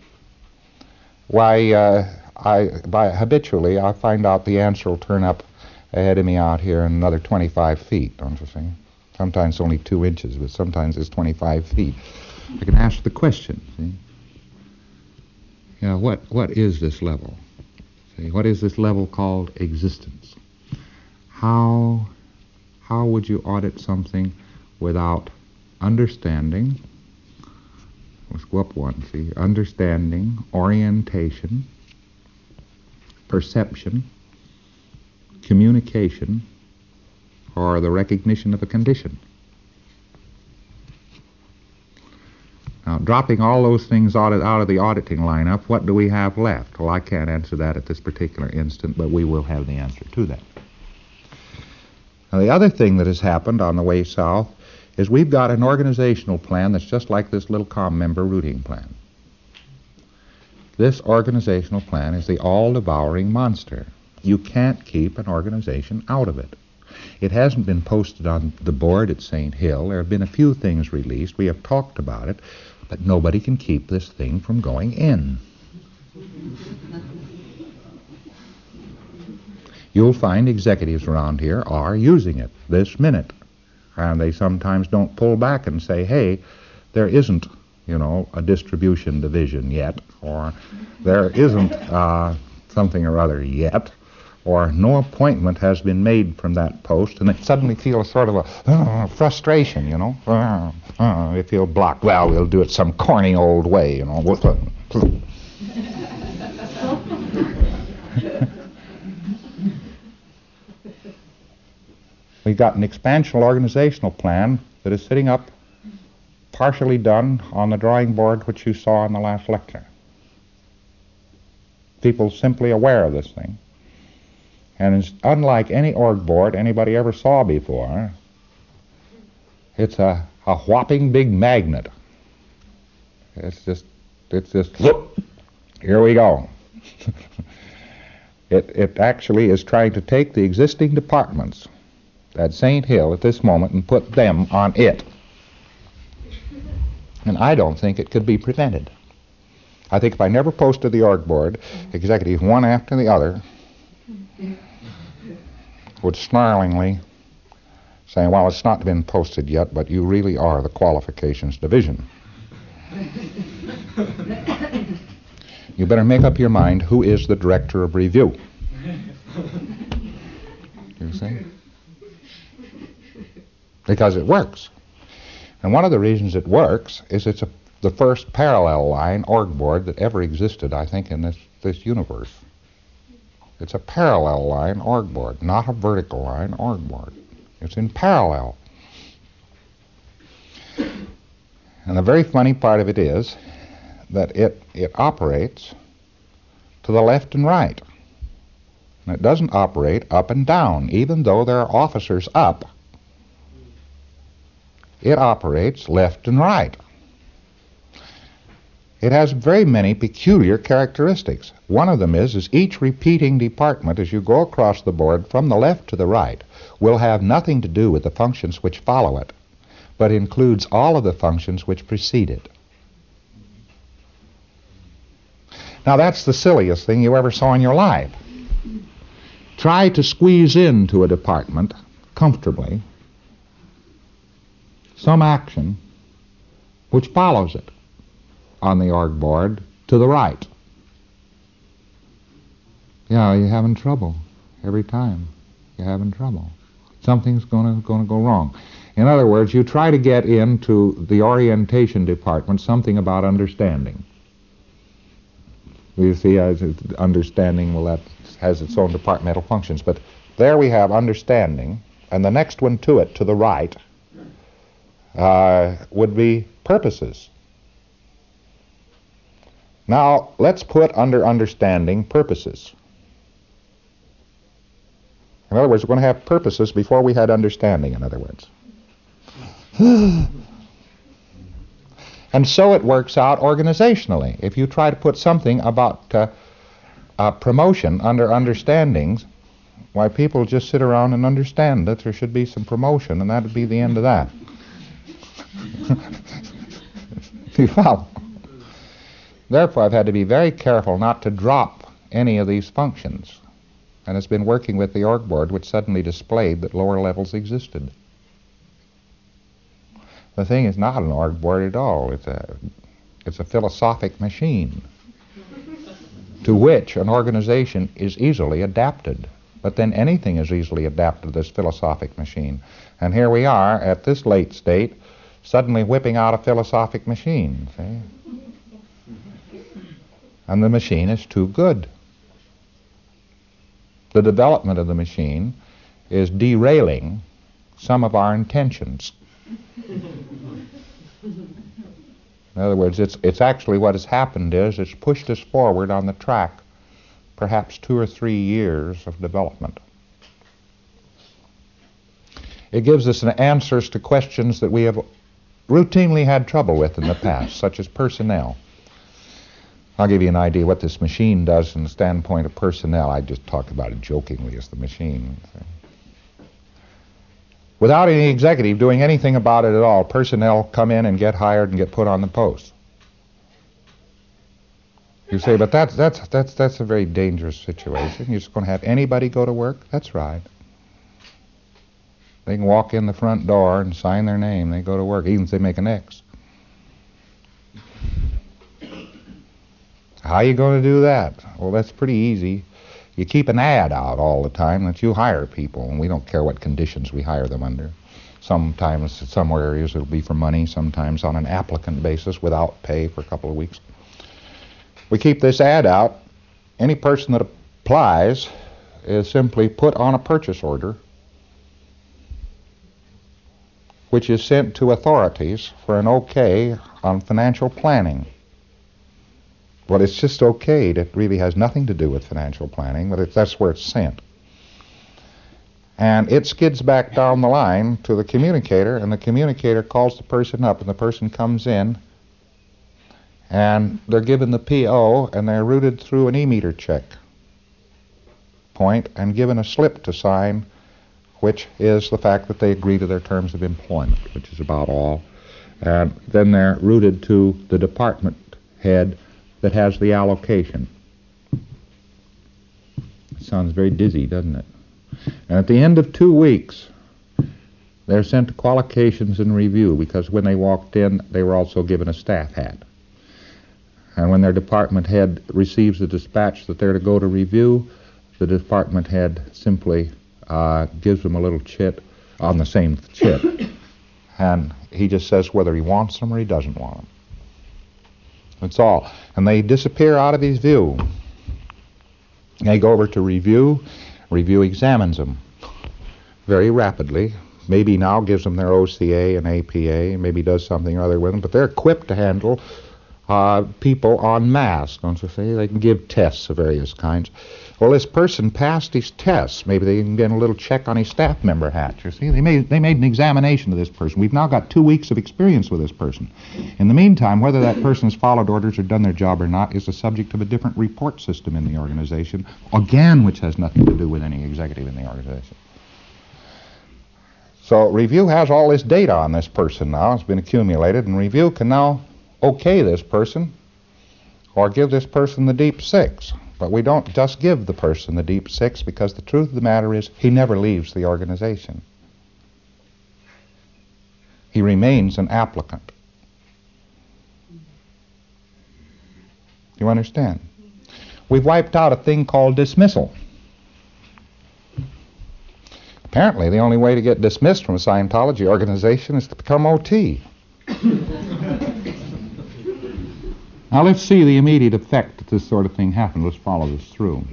Speaker 2: why, habitually I find out the answer will turn up ahead of me out here in another 25 feet, don't you see? Sometimes only 2 inches, but sometimes it's 25 feet. I can ask the question, see? You know, what is this level? See, what is this level called existence? How would you audit something without understanding? Let's go up one, see? Understanding, orientation, perception, communication, or the recognition of a condition. Now, dropping all those things out of the auditing lineup, what do we have left? Well, I can't answer that at this particular instant, but we will have the answer to that. Now, the other thing that has happened on the way south is we've got an organizational plan that's just like this little COM member routing plan. This organizational plan is the all-devouring monster. You can't keep an organization out of it. It hasn't been posted on the board at St. Hill. There have been a few things released. We have talked about it, but nobody can keep this thing from going in. You'll find executives around here are using it this minute, and they sometimes don't pull back and say, hey, there isn't a distribution division yet, or there isn't something or other yet, or no appointment has been made from that post, and they suddenly feel a sort of a frustration, they feel blocked. Well, we'll do it some corny old way, We've got an expansional organizational plan that is sitting up, partially done, on the drawing board which you saw in the last lecture. People simply aware of this thing. And it's unlike any org board anybody ever saw before. It's a whopping big magnet. It's just, whoop, here we go. It actually is trying to take the existing departments at St. Hill at this moment and put them on it. And I don't think it could be prevented. I think if I never posted the org board, executives one after the other would snarlingly say, well, it's not been posted yet, but you really are the qualifications division. You better make up your mind who is the director of review. You see? Because it works. And one of the reasons it works is it's the first parallel line org board that ever existed, I think, in this universe. It's a parallel line org board, not a vertical line org board. It's in parallel. And the very funny part of it is that it operates to the left and right. And it doesn't operate up and down, even though there are officers up. It operates left and right. It has very many peculiar characteristics. One of them is each repeating department as you go across the board from the left to the right will have nothing to do with the functions which follow it, but includes all of the functions which precede it. Now that's the silliest thing you ever saw in your life. Try to squeeze into a department comfortably some action which follows it on the org board to the right. Yeah, you're having trouble every time. You're having trouble. Something's going to go wrong. In other words, you try to get into the orientation department something about understanding. You see, as understanding, well, that has its own departmental functions. But there we have understanding, and the next one to it, to the right, would be purposes. Now, let's put under understanding purposes. In other words, we're going to have purposes before we had understanding, in other words. And so it works out organizationally. If you try to put something about promotion under understandings, why, people just sit around and understand that there should be some promotion, and that would be the end of that. You follow? Therefore, I've had to be very careful not to drop any of these functions. And it's been working with the org board, which suddenly displayed that lower levels existed. The thing is not an org board at all. It's a philosophic machine to which an organization is easily adapted. But then anything is easily adapted to this philosophic machine. And here we are at this late state, suddenly whipping out a philosophic machine, see? And the machine is too good. The development of the machine is derailing some of our intentions. In other words, it's actually what has happened is it's pushed us forward on the track perhaps 2 or 3 years of development. It gives us answers to questions that we have routinely had trouble with in the past, such as personnel. I'll give you an idea what this machine does from the standpoint of personnel. I just talk about it jokingly as the machine. Without any executive doing anything about it at all, personnel come in and get hired and get put on the post. You say, but that's a very dangerous situation. You're just going to have anybody go to work? That's right. They can walk in the front door and sign their name. They go to work, even if they make an X. How are you going to do that? Well, that's pretty easy. You keep an ad out all the time that you hire people, and we don't care what conditions we hire them under. Sometimes, in some areas, it'll be for money, sometimes on an applicant basis without pay for a couple of weeks. We keep this ad out. Any person that applies is simply put on a purchase order, which is sent to authorities for an okay on financial planning. Well, it's just okayed. It really has nothing to do with financial planning, but that's where it's sent. And it skids back down the line to the communicator, and the communicator calls the person up, and the person comes in, and they're given the PO, and they're routed through an e-meter check point and given a slip to sign, which is the fact that they agree to their terms of employment, which is about all. And then they're routed to the department head that has the allocation. It sounds very dizzy, doesn't it? And at the end of 2 weeks, they're sent to qualifications and review, because when they walked in, they were also given a staff hat. And when their department head receives the dispatch that they're to go to review, the department head simply gives them a little chit on the same chit. And he just says whether he wants them or he doesn't want them. That's all. And they disappear out of his view. They go over to review. Review examines them very rapidly. Maybe now gives them their OCA and APA, maybe does something or other with them, but they're equipped to handle people en masse, don't you see? They can give tests of various kinds. Well, this person passed his tests. Maybe they can get a little check on his staff member hat. You see, they made an examination of this person. We've now got 2 weeks of experience with this person. In the meantime, whether that person has followed orders or done their job or not is the subject of a different report system in the organization, again, which has nothing to do with any executive in the organization. So review has all this data on this person now. It's been accumulated, and review can now okay this person or give this person the deep six. But we don't just give the person the deep six, because the truth of the matter is he never leaves the organization. He remains an applicant. You understand? We've wiped out a thing called dismissal. Apparently, the only way to get dismissed from a Scientology organization is to become OT. Now, let's see the immediate effect that this sort of thing happens. Let's follow this through.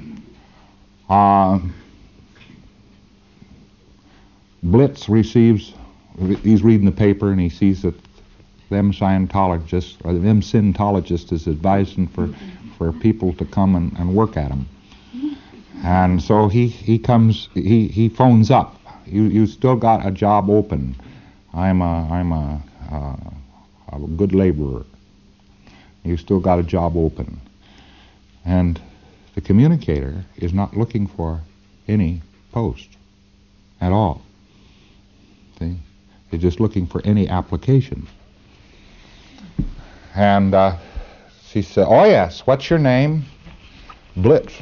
Speaker 2: Blitz receives, he's reading the paper, and he sees that them Scientologists, or them Scientologists is advising for people to come and work at him. And so he phones up. You still got a job open. I'm a good laborer. You still got a job open. And the communicator is not looking for any post at all. See? He's just looking for any application. And she said, "Oh yes, what's your name?" "Blitz."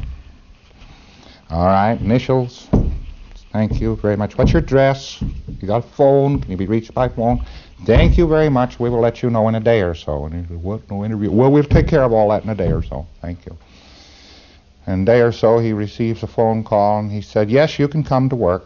Speaker 2: "All right, initials." "Thank you very much. What's your address?" "You got a phone? Can you be reached by phone?" "Thank you very much. We will let you know in a day or so." And he said, "What? No interview?" "Well, we'll take care of all that in a day or so. Thank you." In a day or so, he receives a phone call, and he said, "Yes, you can come to work."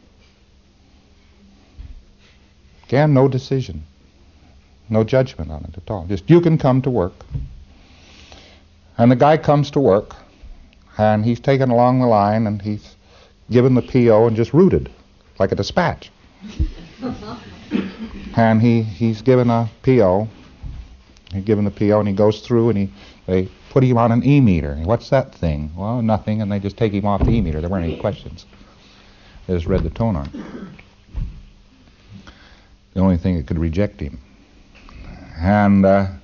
Speaker 2: Again, no decision. No judgment on it at all. Just, you can come to work. And the guy comes to work, and he's taken along the line, and he's given the PO and just routed, like a dispatch. And he's given a PO. He's given the PO, and he goes through, and they put him on an e-meter. "What's that thing?" "Well, nothing," and they just take him off the e-meter. There weren't any questions. They just read the tone on it. The only thing that could reject him. And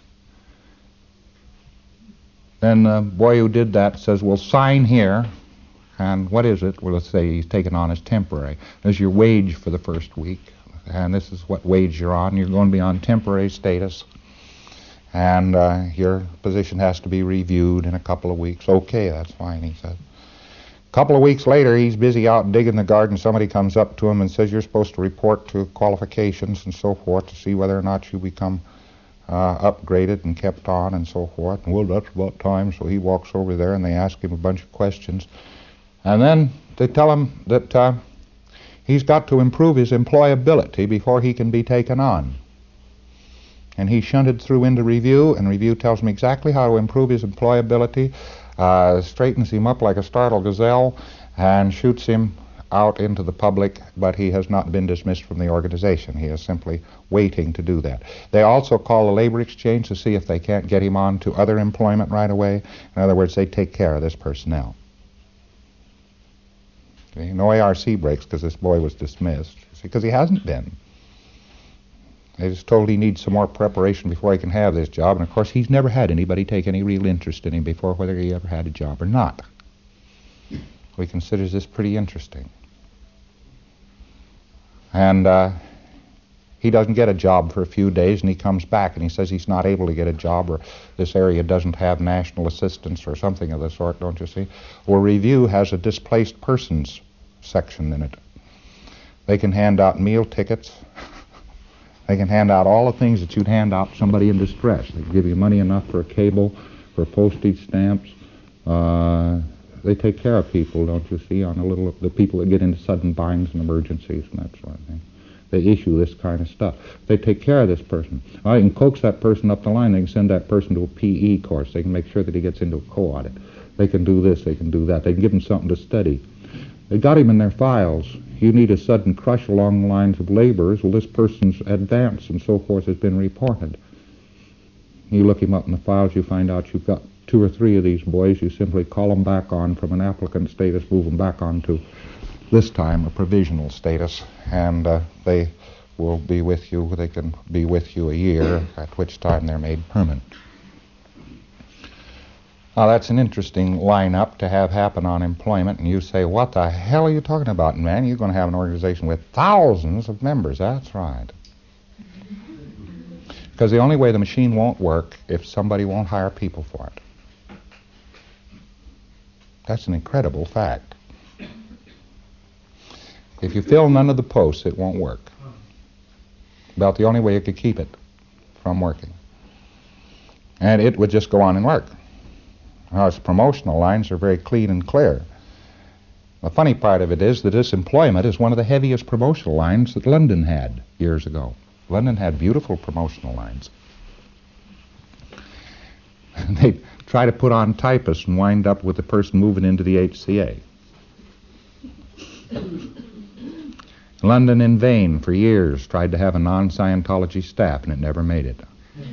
Speaker 2: then the boy who did that says, "Well, sign here." And what is it? Well, let's say he's taken on as temporary. There's your wage for the first week. And this is what wage you're on. You're going to be on temporary status. And your position has to be reviewed in a couple of weeks. "Okay, that's fine," he said. A couple of weeks later, he's busy out digging the garden. Somebody comes up to him and says, "You're supposed to report to qualifications and so forth to see whether or not you become upgraded and kept on and so forth. And well, that's about time. So he walks over there and they ask him a bunch of questions. And then they tell him that he's got to improve his employability before he can be taken on. And he's shunted through into review, and review tells him exactly how to improve his employability, straightens him up like a startled gazelle, and shoots him out into the public, but he has not been dismissed from the organization. He is simply waiting to do that. They also call the labor exchange to see if they can't get him on to other employment right away. In other words, they take care of this personnel. Okay? No ARC breaks because this boy was dismissed, because he hasn't been. They just told he needs some more preparation before he can have this job, and of course he's never had anybody take any real interest in him before, whether he ever had a job or not. We consider this pretty interesting. And he doesn't get a job for a few days, and he comes back and he says he's not able to get a job, or this area doesn't have national assistance or something of the sort, don't you see? Well, review has a displaced persons section in it. They can hand out meal tickets. They can hand out all the things that you'd hand out to somebody in distress. They can give you money enough for a cable, for postage stamps. They take care of people, don't you see, on the people that get into sudden binds and emergencies and that sort of thing. They issue this kind of stuff. They take care of this person. They can coax that person up the line. They can send that person to a PE course. They can make sure that he gets into a co-audit. They can do this. They can do that. They can give him something to study. They got him in their files. You need a sudden crush along the lines of laborers. Well, this person's advance and so forth has been reported. You look him up in the files, you find out you've got 2 or 3 of these boys. You simply call them back on from an applicant status, move them back on to, this time, a provisional status, and they will be with you. They can be with you a year, at which time they're made permanent. Now, that's an interesting lineup to have happen on employment, and you say, what the hell are you talking about, man? You're going to have an organization with thousands of members. That's right. Because the only way the machine won't work if somebody won't hire people for it. That's an incredible fact. If you fill none of the posts, it won't work. About the only way you could keep it from working. And it would just go on and work. Now, its promotional lines are very clean and clear. The funny part of it is that this employment is one of the heaviest promotional lines that London had years ago. London had beautiful promotional lines. They try to put on typists and wind up with the person moving into the HCA. London in vain for years tried to have a non-Scientology staff, and it never made it.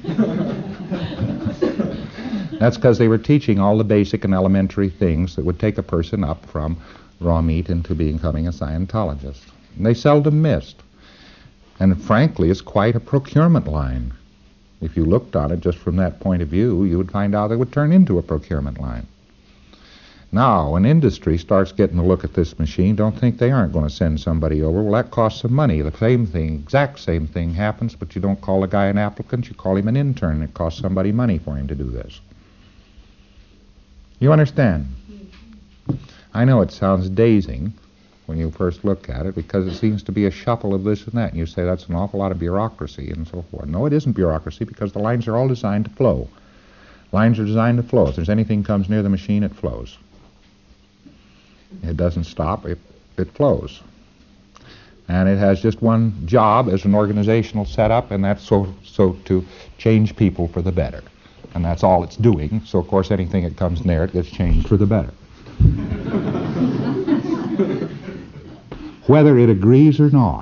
Speaker 2: That's because they were teaching all the basic and elementary things that would take a person up from raw meat into becoming a Scientologist. And they seldom missed. And frankly, it's quite a procurement line. If you looked on it just from that point of view, you would find out it would turn into a procurement line. Now, when industry starts getting a look at this machine, don't think they aren't going to send somebody over. Well, that costs some money. The same thing, exact same thing happens, but you don't call a guy an applicant, you call him an intern. It costs somebody money for him to do this. You understand? I know it sounds dazing when you first look at it, because it seems to be a shuffle of this and that, and you say that's an awful lot of bureaucracy and so forth. No, it isn't bureaucracy, because the lines are all designed to flow. Lines are designed to flow. If there's anything comes near the machine, it flows. It doesn't stop, it flows. And it has just one job as an organizational setup, and that's so to change people for the better. And that's all it's doing, so of course anything that comes near it gets changed for the better. Whether it agrees or not.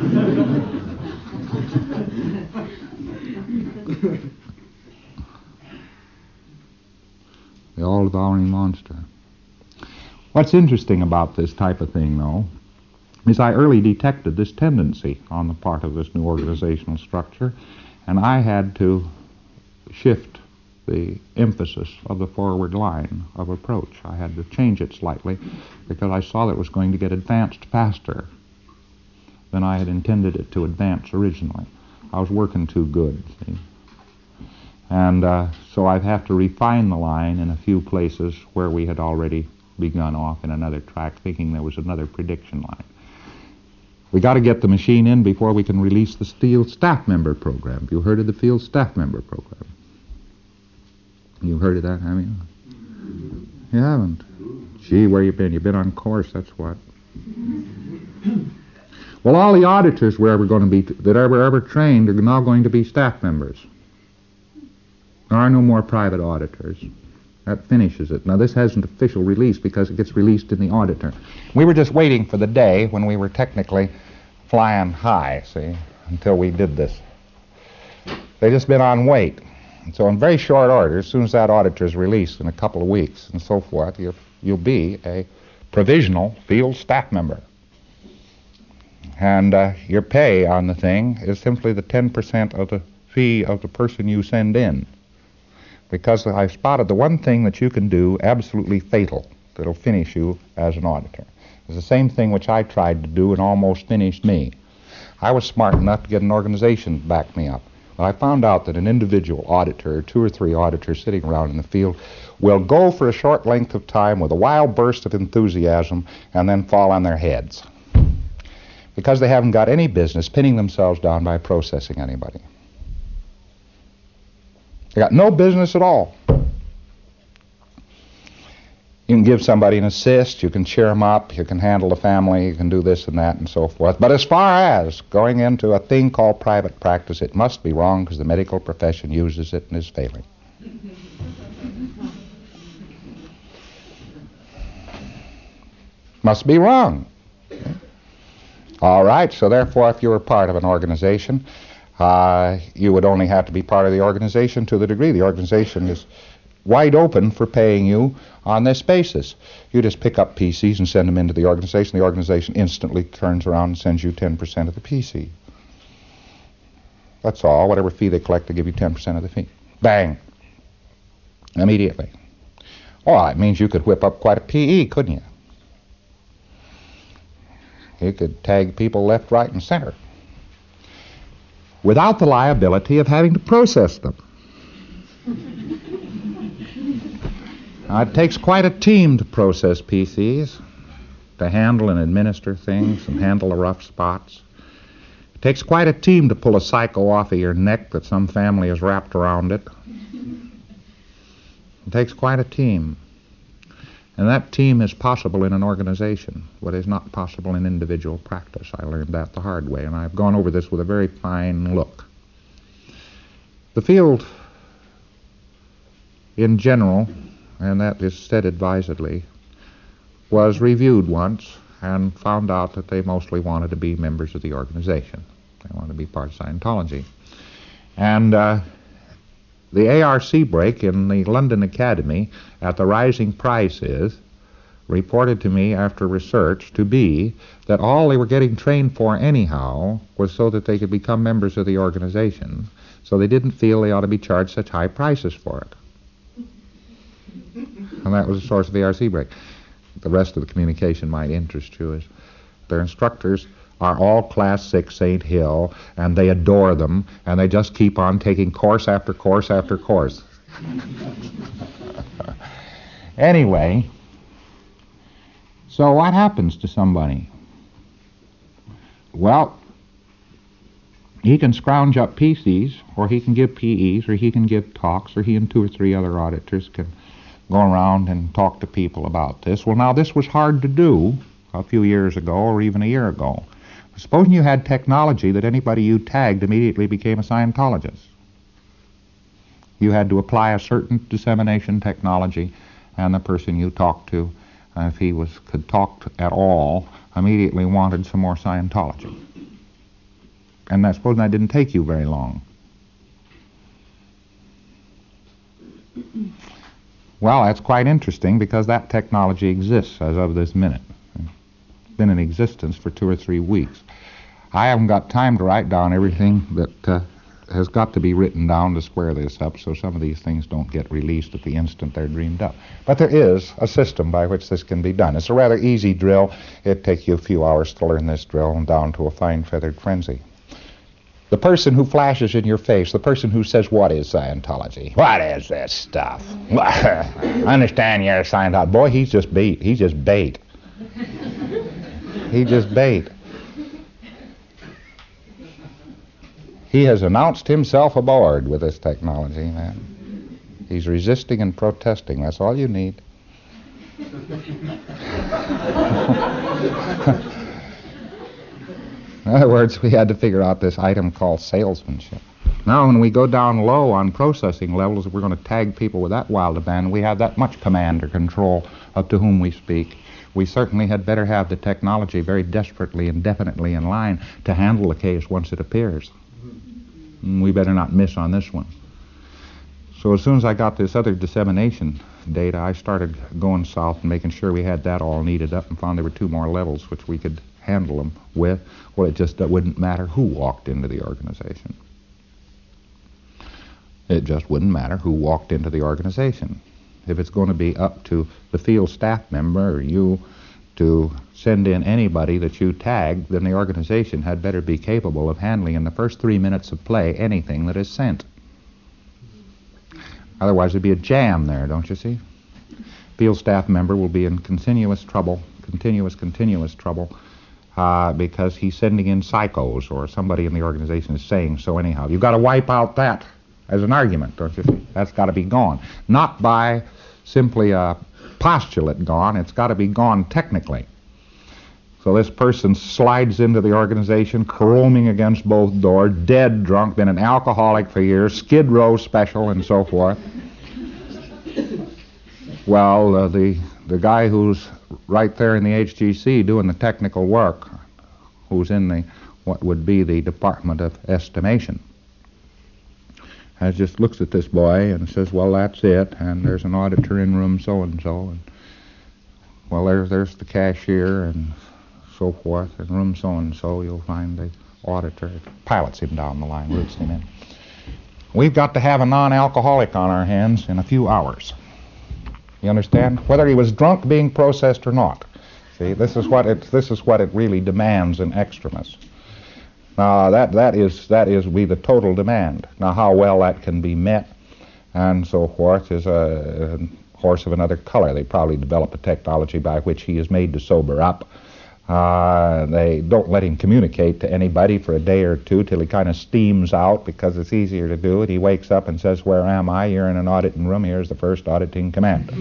Speaker 2: The all-devouring monster. What's interesting about this type of thing, though, is I early detected this tendency on the part of this new organizational structure, and I had to shift the emphasis of the forward line of approach. I had to change it slightly because I saw that it was going to get advanced faster than I had intended it to advance originally. I was working too good, see? And so I'd have to refine the line in a few places where we had already begun off in another track, thinking there was another prediction line. We got to get the machine in before we can release the field staff member program. You heard of the field staff member program? You heard of that, have you? You haven't? Gee, where you been? You've been on course, that's what. Well, all the auditors were ever going to be, that ever trained are now going to be staff members. There are no more private auditors. That finishes it. Now, this hasn't official release because it gets released in the auditor. We were just waiting for the day when we were technically flying high, see, until we did this. They've just been on wait. And so in very short order, as soon as that auditor is released in a couple of weeks and so forth, you'll be a provisional field staff member. And your pay on the thing is simply the 10% of the fee of the person you send in. Because I've spotted the one thing that you can do absolutely fatal that'll finish you as an auditor. It's the same thing which I tried to do and almost finished me. I was smart enough to get an organization to back me up. But I found out that an individual auditor, or 2 or 3 auditors sitting around in the field, will go for a short length of time with a wild burst of enthusiasm and then fall on their heads. Because they haven't got any business pinning themselves down by processing anybody. They got no business at all. You can give somebody an assist, you can cheer them up, you can handle the family, you can do this and that and so forth. But as far as going into a thing called private practice, it must be wrong because the medical profession uses it and is failing. Must be wrong. All right, so therefore if you were part of an organization, you would only have to be part of the organization to the degree the organization is wide open for paying you on this basis. You just pick up PCs and send them into the organization. The organization instantly turns around and sends you 10% of the PC. That's all. Whatever fee they collect, they give you 10% of the fee. Bang. Immediately. Well, it means you could whip up quite a PE, couldn't you? You could tag people left, right, and center without the liability of having to process them. Now, it takes quite a team to process PCs, to handle and administer things and handle the rough spots. It takes quite a team to pull a psycho off of your neck that some family has wrapped around it. It takes quite a team. And that team is possible in an organization, what is not possible in individual practice. I learned that the hard way, and I've gone over this with a very fine look. The field, in general, and that is said advisedly, was reviewed once and found out that they mostly wanted to be members of the organization. They wanted to be part of Scientology. And the ARC break in the London Academy at the rising prices reported to me after research to be that all they were getting trained for anyhow was so that they could become members of the organization, so they didn't feel they ought to be charged such high prices for it. And that was the source of the ARC break. The rest of the communication might interest you. Is their instructors are all Class 6 St. Hill, and they adore them, and they just keep on taking course after course after course. Anyway, so what happens to somebody? Well, he can scrounge up PCs, or he can give PEs, or he can give talks, or he and 2 or 3 other auditors can go around and talk to people about this. Well, now, this was hard to do a few years ago, or even a year ago. Supposing you had technology that anybody you tagged immediately became a Scientologist. You had to apply a certain dissemination technology, and the person you talked to, if he could talk at all, immediately wanted some more Scientology. And I suppose that didn't take you very long. Well, that's quite interesting because that technology exists as of this minute. It's been in existence for 2 or 3 weeks. I haven't got time to write down everything that has got to be written down to square this up, so some of these things don't get released at the instant they're dreamed up. But there is a system by which this can be done. It's a rather easy drill. It'd take you a few hours to learn this drill and down to a fine feathered frenzy. The person who flashes in your face, the person who says, "What is Scientology? What is this stuff? Understand you're a Scientologist." Boy, he's just bait. He's just bait. He just bait. He has announced himself aboard with this technology, man. He's resisting and protesting. That's all you need. In other words, we had to figure out this item called salesmanship. Now, when we go down low on processing levels, if we're going to tag people with that wild abandon, we have that much command or control of to whom we speak. We certainly had better have the technology very desperately and definitely in line to handle the case once it appears. We better not miss on this one. So as soon as I got this other dissemination data, I started going south and making sure we had that all neated up and found there were 2 more levels which we could handle them with. Well, it just wouldn't matter who walked into the organization. It just wouldn't matter who walked into the organization. If it's going to be up to the field staff member or you to send in anybody that you tag, then the organization had better be capable of handling in the first 3 minutes of play anything that is sent. Otherwise there'd be a jam there, don't you see? Field staff member will be in continuous trouble, continuous trouble, because he's sending in psychos or somebody in the organization is saying so anyhow. You've got to wipe out that as an argument, don't you see? That's got to be gone. Not by simply a postulate gone, it's got to be gone technically. So this person slides into the organization, caroming against both doors, dead drunk, been an alcoholic for years, Skid Row special, and so forth. Well, the guy who's right there in the HGC doing the technical work, who's in the what would be the Department of Estimation, just looks at this boy and says, well, that's it, and there's an auditor in room so-and-so, and well, there's the cashier, and so forth, in room so-and-so, you'll find the auditor. Pilots him down the line, routes him in. We've got to have a non-alcoholic on our hands in a few hours. You understand? Whether he was drunk being processed or not. See, this is what it really demands in extremis. Now, that is the total demand. Now, how well that can be met and so forth is a horse of another color. They probably develop a technology by which he is made to sober up. They don't let him communicate to anybody for a day or two till he kind of steams out because it's easier to do it. He wakes up and says, where am I? You're in an auditing room. Here's the first auditing commander.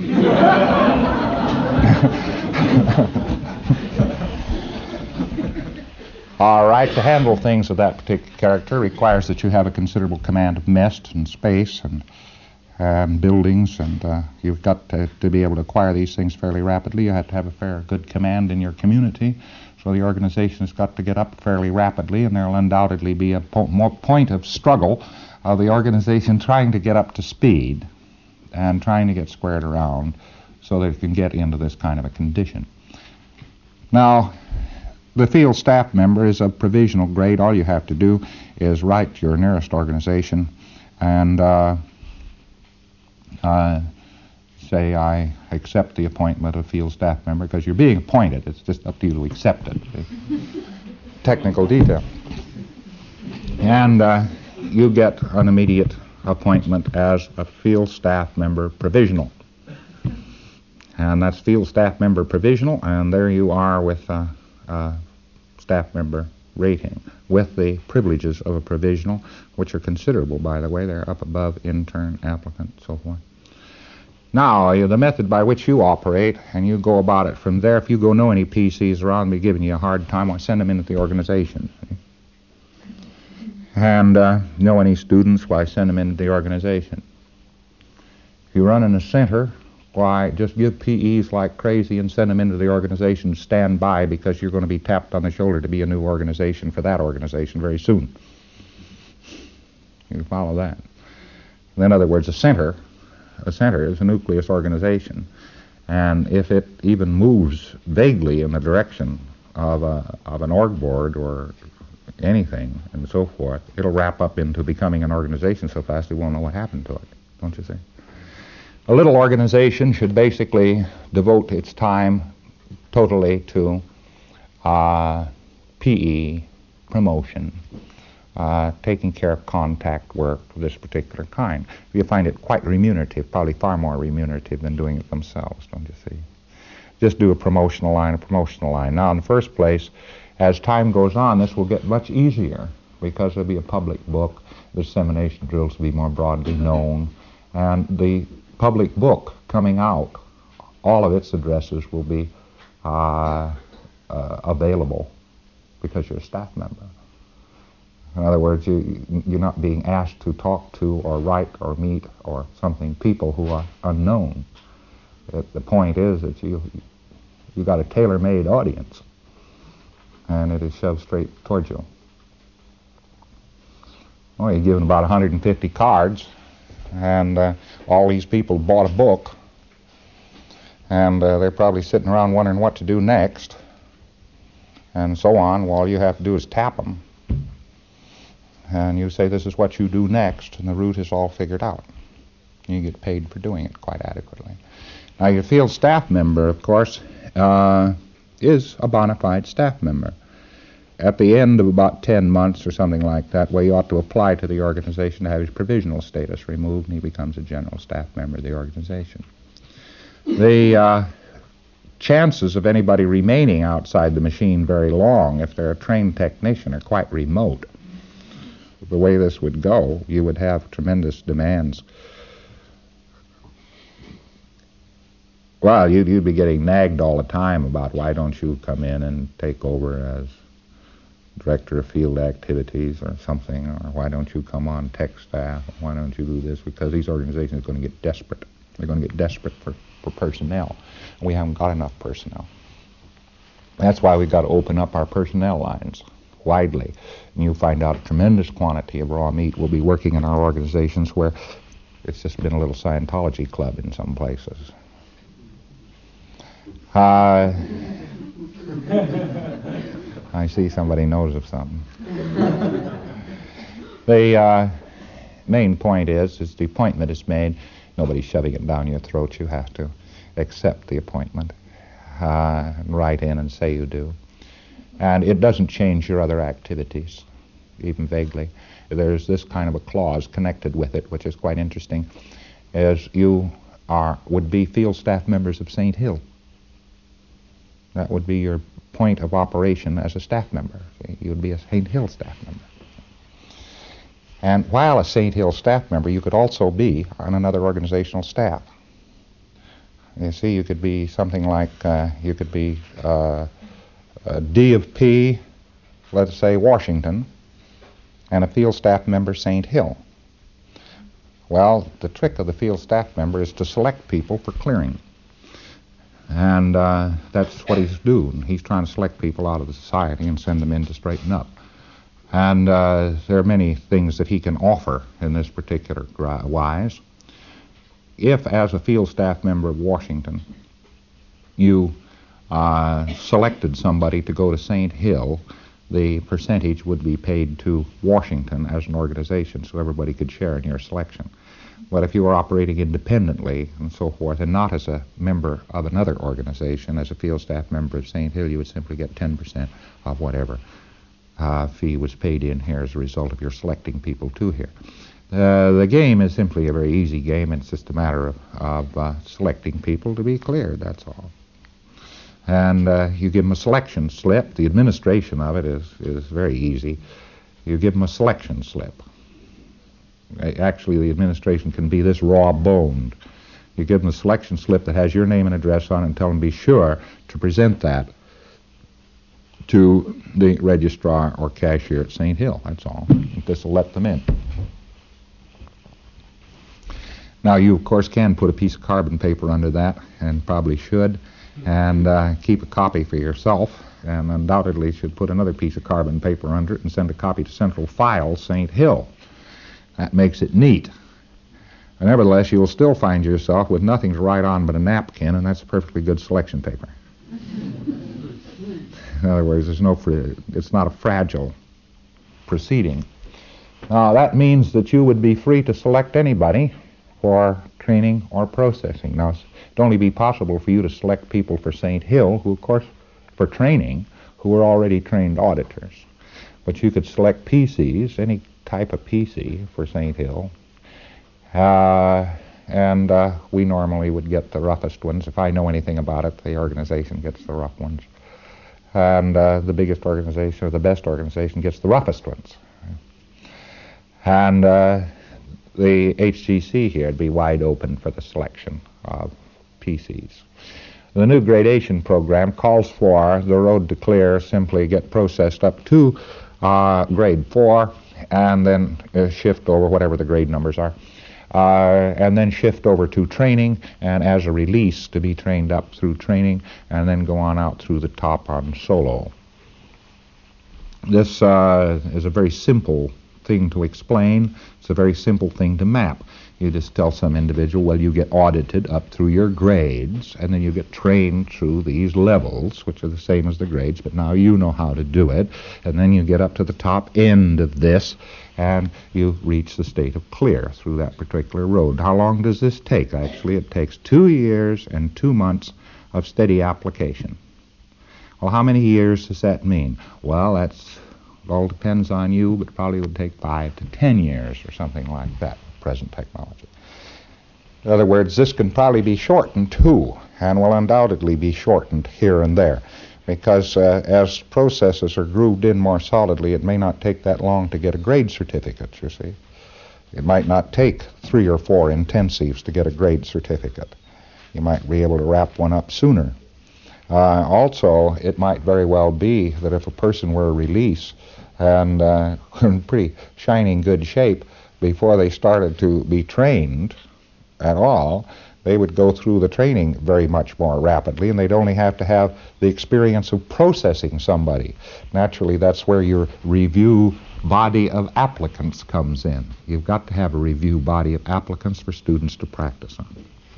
Speaker 2: All right, to handle things of that particular character requires that you have a considerable command of mest and space and buildings, and you've got to be able to acquire these things fairly rapidly. You have to have a fair good command in your community, so the organization has got to get up fairly rapidly, and there will undoubtedly be a more point of struggle of the organization trying to get up to speed and trying to get squared around so that it can get into this kind of a condition. Now, the field staff member is of provisional grade. All you have to do is write to your nearest organization and say, I accept the appointment of field staff member, because you're being appointed. It's just up to you to accept it. Technical detail. And you get an immediate appointment as a field staff member provisional. And that's field staff member provisional, and there you are with staff member rating, with the privileges of a provisional, which are considerable, by the way. They're up above intern, applicant, so forth. Now, the method by which you operate, and you go about it from there, if you go know any PCs around me giving you a hard time, I'll send them into the organization. See? And know any students, why, send them into the organization. If you run in a center, why, just give PEs like crazy and send them into the organization. Stand by, because you're going to be tapped on the shoulder to be a new organization for that organization very soon. You follow that? In other words, a center is a nucleus organization, and if it even moves vaguely in the direction of an org board or anything and so forth, it'll wrap up into becoming an organization so fast we won't know what happened to it, don't you see? A little organization should basically devote its time totally to PE, promotion, taking care of contact work of this particular kind. You find it quite remunerative, probably far more remunerative than doing it themselves, don't you see? Just do a promotional line. Now, in the first place, as time goes on, this will get much easier because it'll be a public book. The dissemination drills will be more broadly known. And the public book coming out, all of its addresses will be available because you're a staff member. In other words, you're not being asked to talk to or write or meet or something people who are unknown. The point is that you got a tailor-made audience, and it is shoved straight towards you. Well, you're given about 150 cards, and all these people bought a book, and they're probably sitting around wondering what to do next, and so on. Well, all you have to do is tap them, and you say, this is what you do next, and the route is all figured out. You get paid for doing it quite adequately. Now, your field staff member, of course, is a bona fide staff member. At the end of about 10 months or something like that, where he ought to apply to the organization to have his provisional status removed, and he becomes a general staff member of the organization. The chances of anybody remaining outside the machine very long, if they're a trained technician, are quite remote. The way this would go, you would have tremendous demands. Well, you'd be getting nagged all the time about, why don't you come in and take over as director of field activities or something, or why don't you come on tech staff, or why don't you do this, because these organizations are going to get desperate. They're going to get desperate for personnel, and we haven't got enough personnel. That's why we've got to open up our personnel lines widely, and you'll find out a tremendous quantity of raw meat will be working in our organizations where it's just been a little Scientology club in some places. I see somebody knows of something. The main point is the appointment is made. Nobody's shoving it down your throat. You have to accept the appointment, and write in and say you do. And it doesn't change your other activities, even vaguely. There's this kind of a clause connected with it, which is quite interesting, as you would be field staff members of St. Hill. That would be your point of operation as a staff member. You would be a St. Hill staff member. And while a St. Hill staff member, you could also be on another organizational staff. You see, you could be something like, you could be D of P, let's say Washington, and a field staff member St. Hill. Well, the trick of the field staff member is to select people for clearing. And that's what he's doing. He's trying to select people out of the society and send them in to straighten up. And there are many things that he can offer in this particular wise. If, as a field staff member of Washington, you selected somebody to go to St. Hill, the percentage would be paid to Washington as an organization, so everybody could share in your selection. But if you were operating independently and so forth, and not as a member of another organization, as a field staff member of St. Hill, you would simply get 10% of whatever fee was paid in here as a result of your selecting people to here. The game is simply a very easy game. It's just a matter of selecting people to be cleared, that's all. And you give them a selection slip. The administration of it is very easy. You give them a selection slip. Actually, the administration can be this raw-boned. You give them a selection slip that has your name and address on it and tell them to be sure to present that to the registrar or cashier at St. Hill, that's all. This will let them in. Now, you, of course, can put a piece of carbon paper under that, and probably should, and keep a copy for yourself, and undoubtedly should put another piece of carbon paper under it and send a copy to Central File, St. Hill. That makes it neat. And nevertheless, you will still find yourself with nothing to write on but a napkin, and that's perfectly good selection paper. In other words, it's not a fragile proceeding. Now, that means that you would be free to select anybody for training or processing. Now, it'd only be possible for you to select people for St. Hill, who, of course, for training, who are already trained auditors. But you could select PCs, any type of PC for St. Hill, and we normally would get the roughest ones. If I know anything about it, the organization gets the rough ones. And the biggest organization or the best organization gets the roughest ones. And the HGC here would be wide open for the selection of PCs. The new gradation program calls for the road to clear simply get processed up to grade 4 and then shift over whatever the grade numbers are. And then shift over to training, and as a release to be trained up through training, and then go on out through the top on solo. This is a very simple thing to explain. It's a very simple thing to map. You just tell some individual, well, you get audited up through your grades, and then you get trained through these levels, which are the same as the grades, but now you know how to do it, and then you get up to the top end of this, and you reach the state of clear through that particular road. How long does this take? Actually, it takes 2 years and 2 months of steady application. Well, how many years does that mean? Well, it all depends on you, but probably would take 5 to 10 years or something like that, present technology. In other words, this can probably be shortened too, and will undoubtedly be shortened here and there, because as processes are grooved in more solidly, it may not take that long to get a grade certificate, you see. It might not take 3 or 4 intensives to get a grade certificate. You might be able to wrap one up sooner. Also, it might very well be that if a person were a release and in pretty shining good shape before they started to be trained at all, they would go through the training very much more rapidly, and they'd only have to have the experience of processing somebody. Naturally, that's where your review body of applicants comes in. You've got to have a review body of applicants for students to practice on.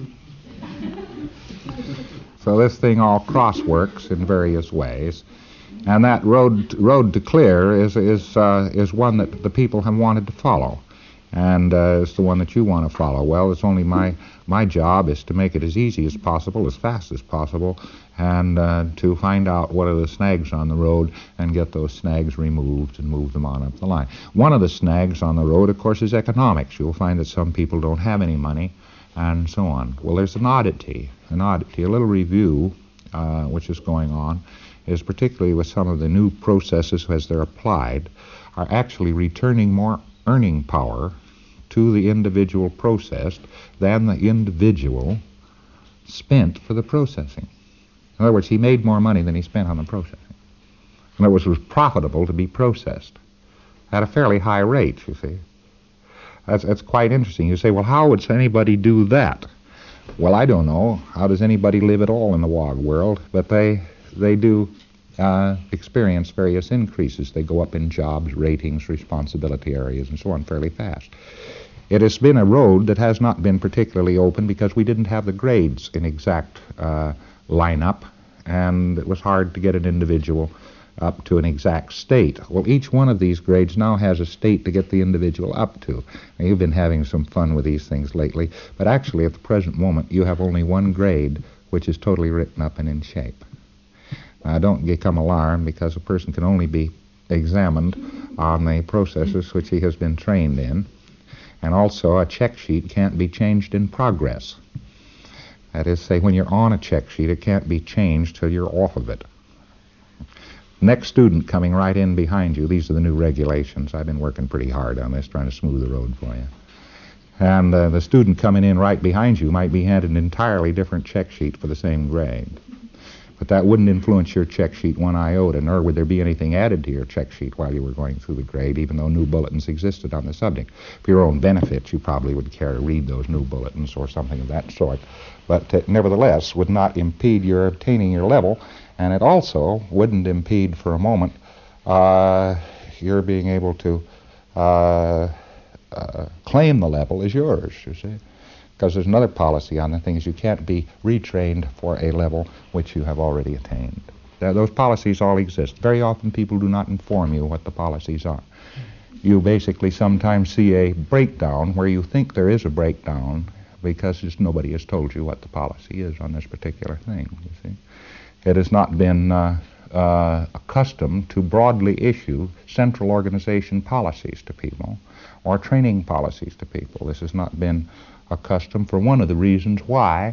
Speaker 2: So this thing all cross-works in various ways, and that road to clear is one that the people have wanted to follow, and it's the one that you want to follow. Well, it's only my job is to make it as easy as possible, as fast as possible, and to find out what are the snags on the road and get those snags removed and move them on up the line. One of the snags on the road, of course, is economics. You'll find that some people don't have any money, and so on. Well, there's an oddity, a little review which is going on, is particularly with some of the new processes as they're applied, are actually returning more earning power to the individual processed than the individual spent for the processing. In other words, he made more money than he spent on the processing. In other words, it was profitable to be processed at a fairly high rate, you see. That's quite interesting. You say, well, how would anybody do that? Well, I don't know. How does anybody live at all in the WOG world? But they do experience various increases. They go up in jobs, ratings, responsibility areas, and so on fairly fast. It has been a road that has not been particularly open because we didn't have the grades in exact lineup, and it was hard to get an individual up to an exact state. Well, each one of these grades now has a state to get the individual up to. Now, you've been having some fun with these things lately, but actually at the present moment you have only one grade which is totally written up and in shape. Now, don't become alarmed, because a person can only be examined on the processes which he has been trained in, and also a check sheet can't be changed in progress. That is, say, when you're on a check sheet, it can't be changed till you're off of it. Next student coming right in behind you, these are the new regulations. I've been working pretty hard on this, trying to smooth the road for you. And the student coming in right behind you might be handed an entirely different check sheet for the same grade. But that wouldn't influence your check sheet one iota, nor would there be anything added to your check sheet while you were going through the grade, even though new bulletins existed on the subject. For your own benefit, you probably would care to read those new bulletins or something of that sort. But nevertheless, would not impede your obtaining your level, and it also wouldn't impede for a moment your being able to claim the level as yours, you see. Because there's another policy on the thing, is you can't be retrained for a level which you have already attained. Those policies all exist. Very often people do not inform you what the policies are. You basically sometimes see a breakdown where you think there is a breakdown because just nobody has told you what the policy is on this particular thing, you see. It has not been accustomed to broadly issue central organization policies to people or training policies to people. This has not been accustomed for one of the reasons why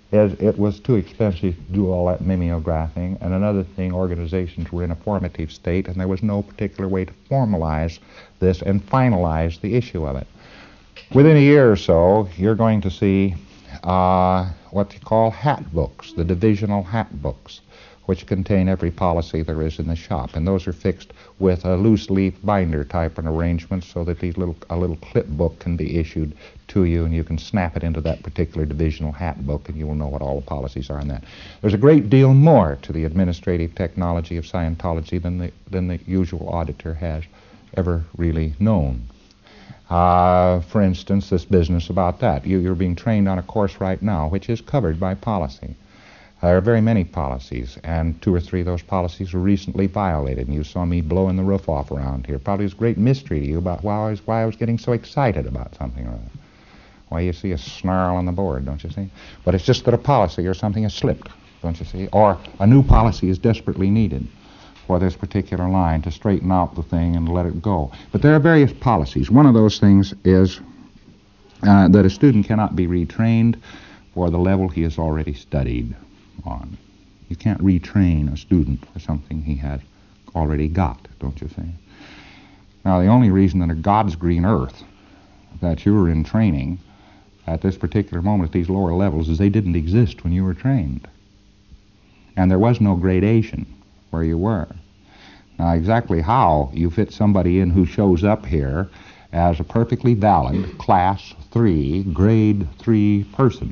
Speaker 2: is it was too expensive to do all that mimeographing, and another thing, organizations were in a formative state, and there was no particular way to formalize this and finalize the issue of it. Within a year or so, you're going to see what you call hat books, the divisional hat books, which contain every policy there is in the shop, and those are fixed with a loose leaf binder type of arrangement so that a little clip book can be issued to you, and you can snap it into that particular divisional hat book, and you will know what all the policies are in that. There's a great deal more to the administrative technology of Scientology than the usual auditor has ever really known. For instance, this business about that. You're being trained on a course right now which is covered by policy. There are very many policies, and 2 or 3 of those policies were recently violated, and you saw me blowing the roof off around here. Probably was a great mystery to you about why I was getting so excited about something or other. Why, you see a snarl on the board, don't you see? But it's just that a policy or something has slipped, don't you see? Or a new policy is desperately needed for this particular line to straighten out the thing and let it go. But there are various policies. One of those things is that a student cannot be retrained for the level he has already studied on. You can't retrain a student for something he has already got, don't you see? Now, the only reason that a God's green earth that you were in training at this particular moment at these lower levels is they didn't exist when you were trained. And there was no gradation where you were. Now, exactly how you fit somebody in who shows up here as a perfectly valid Class 3, Grade 3 person,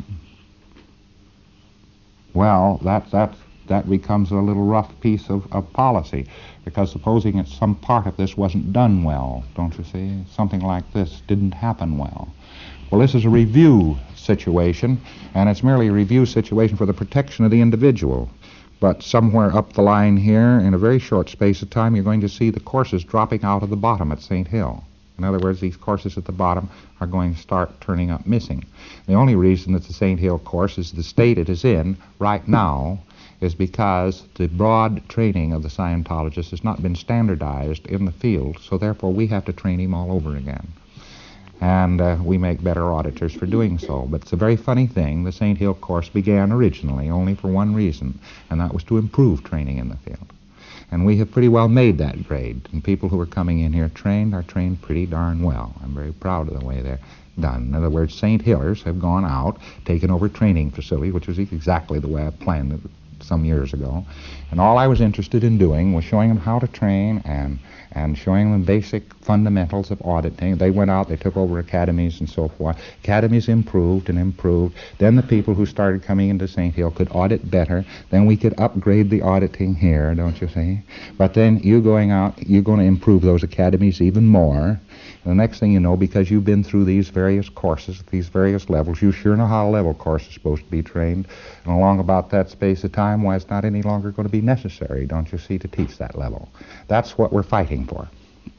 Speaker 2: well, that becomes a little rough piece of policy, because supposing that some part of this wasn't done well, don't you see? Something like this didn't happen well. Well, this is a review situation, and it's merely a review situation for the protection of the individual. But somewhere up the line here, in a very short space of time, you're going to see the courses dropping out of the bottom at St. Hill. In other words, these courses at the bottom are going to start turning up missing. The only reason that the St. Hill course is the state it is in right now is because the broad training of the Scientologist has not been standardized in the field, so therefore we have to train him all over again. And we make better auditors for doing so. But it's a very funny thing. The St. Hill course began originally only for one reason, and that was to improve training in the field. And we have pretty well made that grade. And people who are coming in here trained are trained pretty darn well. I'm very proud of the way they're done. In other words, St. Hillers have gone out, taken over training facility, which was exactly the way I planned it some years ago. And all I was interested in doing was showing them how to train and showing them basic fundamentals of auditing. They went out, they took over academies and so forth. Academies improved and improved. Then the people who started coming into St. Hill could audit better. Then we could upgrade the auditing here, don't you see? But then you going out, you're going to improve those academies even more. And the next thing you know, because you've been through these various courses, these various levels, you sure know how a level course is supposed to be trained. And along about that space of time, why it's not any longer going to be necessary, don't you see, to teach that level. That's what we're fighting for.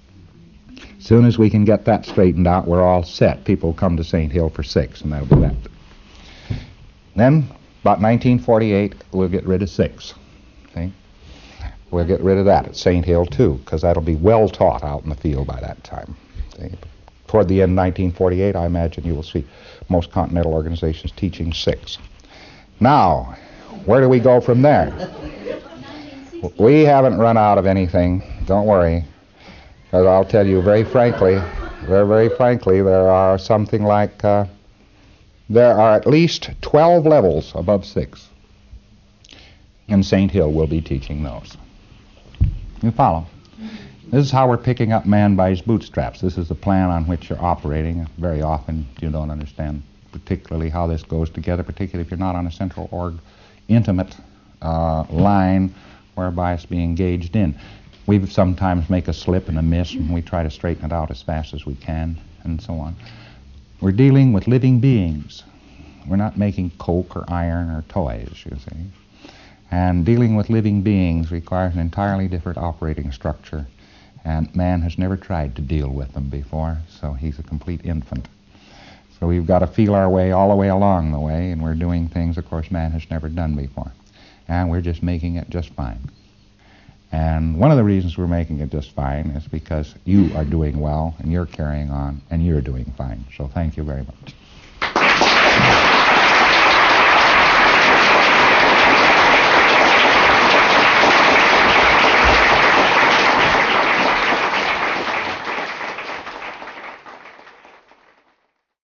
Speaker 2: As soon as we can get that straightened out, we're all set. People come to St. Hill for 6, and that'll be that. Then, about 1948, we'll get rid of 6. See? We'll get rid of that at St. Hill, too, because that'll be well taught out in the field by that time. See? Toward the end of 1948, I imagine you will see most continental organizations teaching 6. Now, where do we go from there? We haven't run out of anything. Don't worry. Because I'll tell you very frankly, there are something like, there are at least 12 levels above 6. And St. Hill will be teaching those. You follow? This is how we're picking up man by his bootstraps. This is the plan on which you're operating. Very often you don't understand particularly how this goes together, particularly if you're not on a central org intimate line whereby it's being engaged in. We sometimes make a slip and a miss, and we try to straighten it out as fast as we can, and so on. We're dealing with living beings. We're not making coke or iron or toys, you see. And dealing with living beings requires an entirely different operating structure, and man has never tried to deal with them before, so he's a complete infant. So we've got to feel our way all the way along the way, and we're doing things, of course, man has never done before. And we're just making it just fine. And one of the reasons we're making it just fine is because you are doing well, and you're carrying on, and you're doing fine. So thank you very much.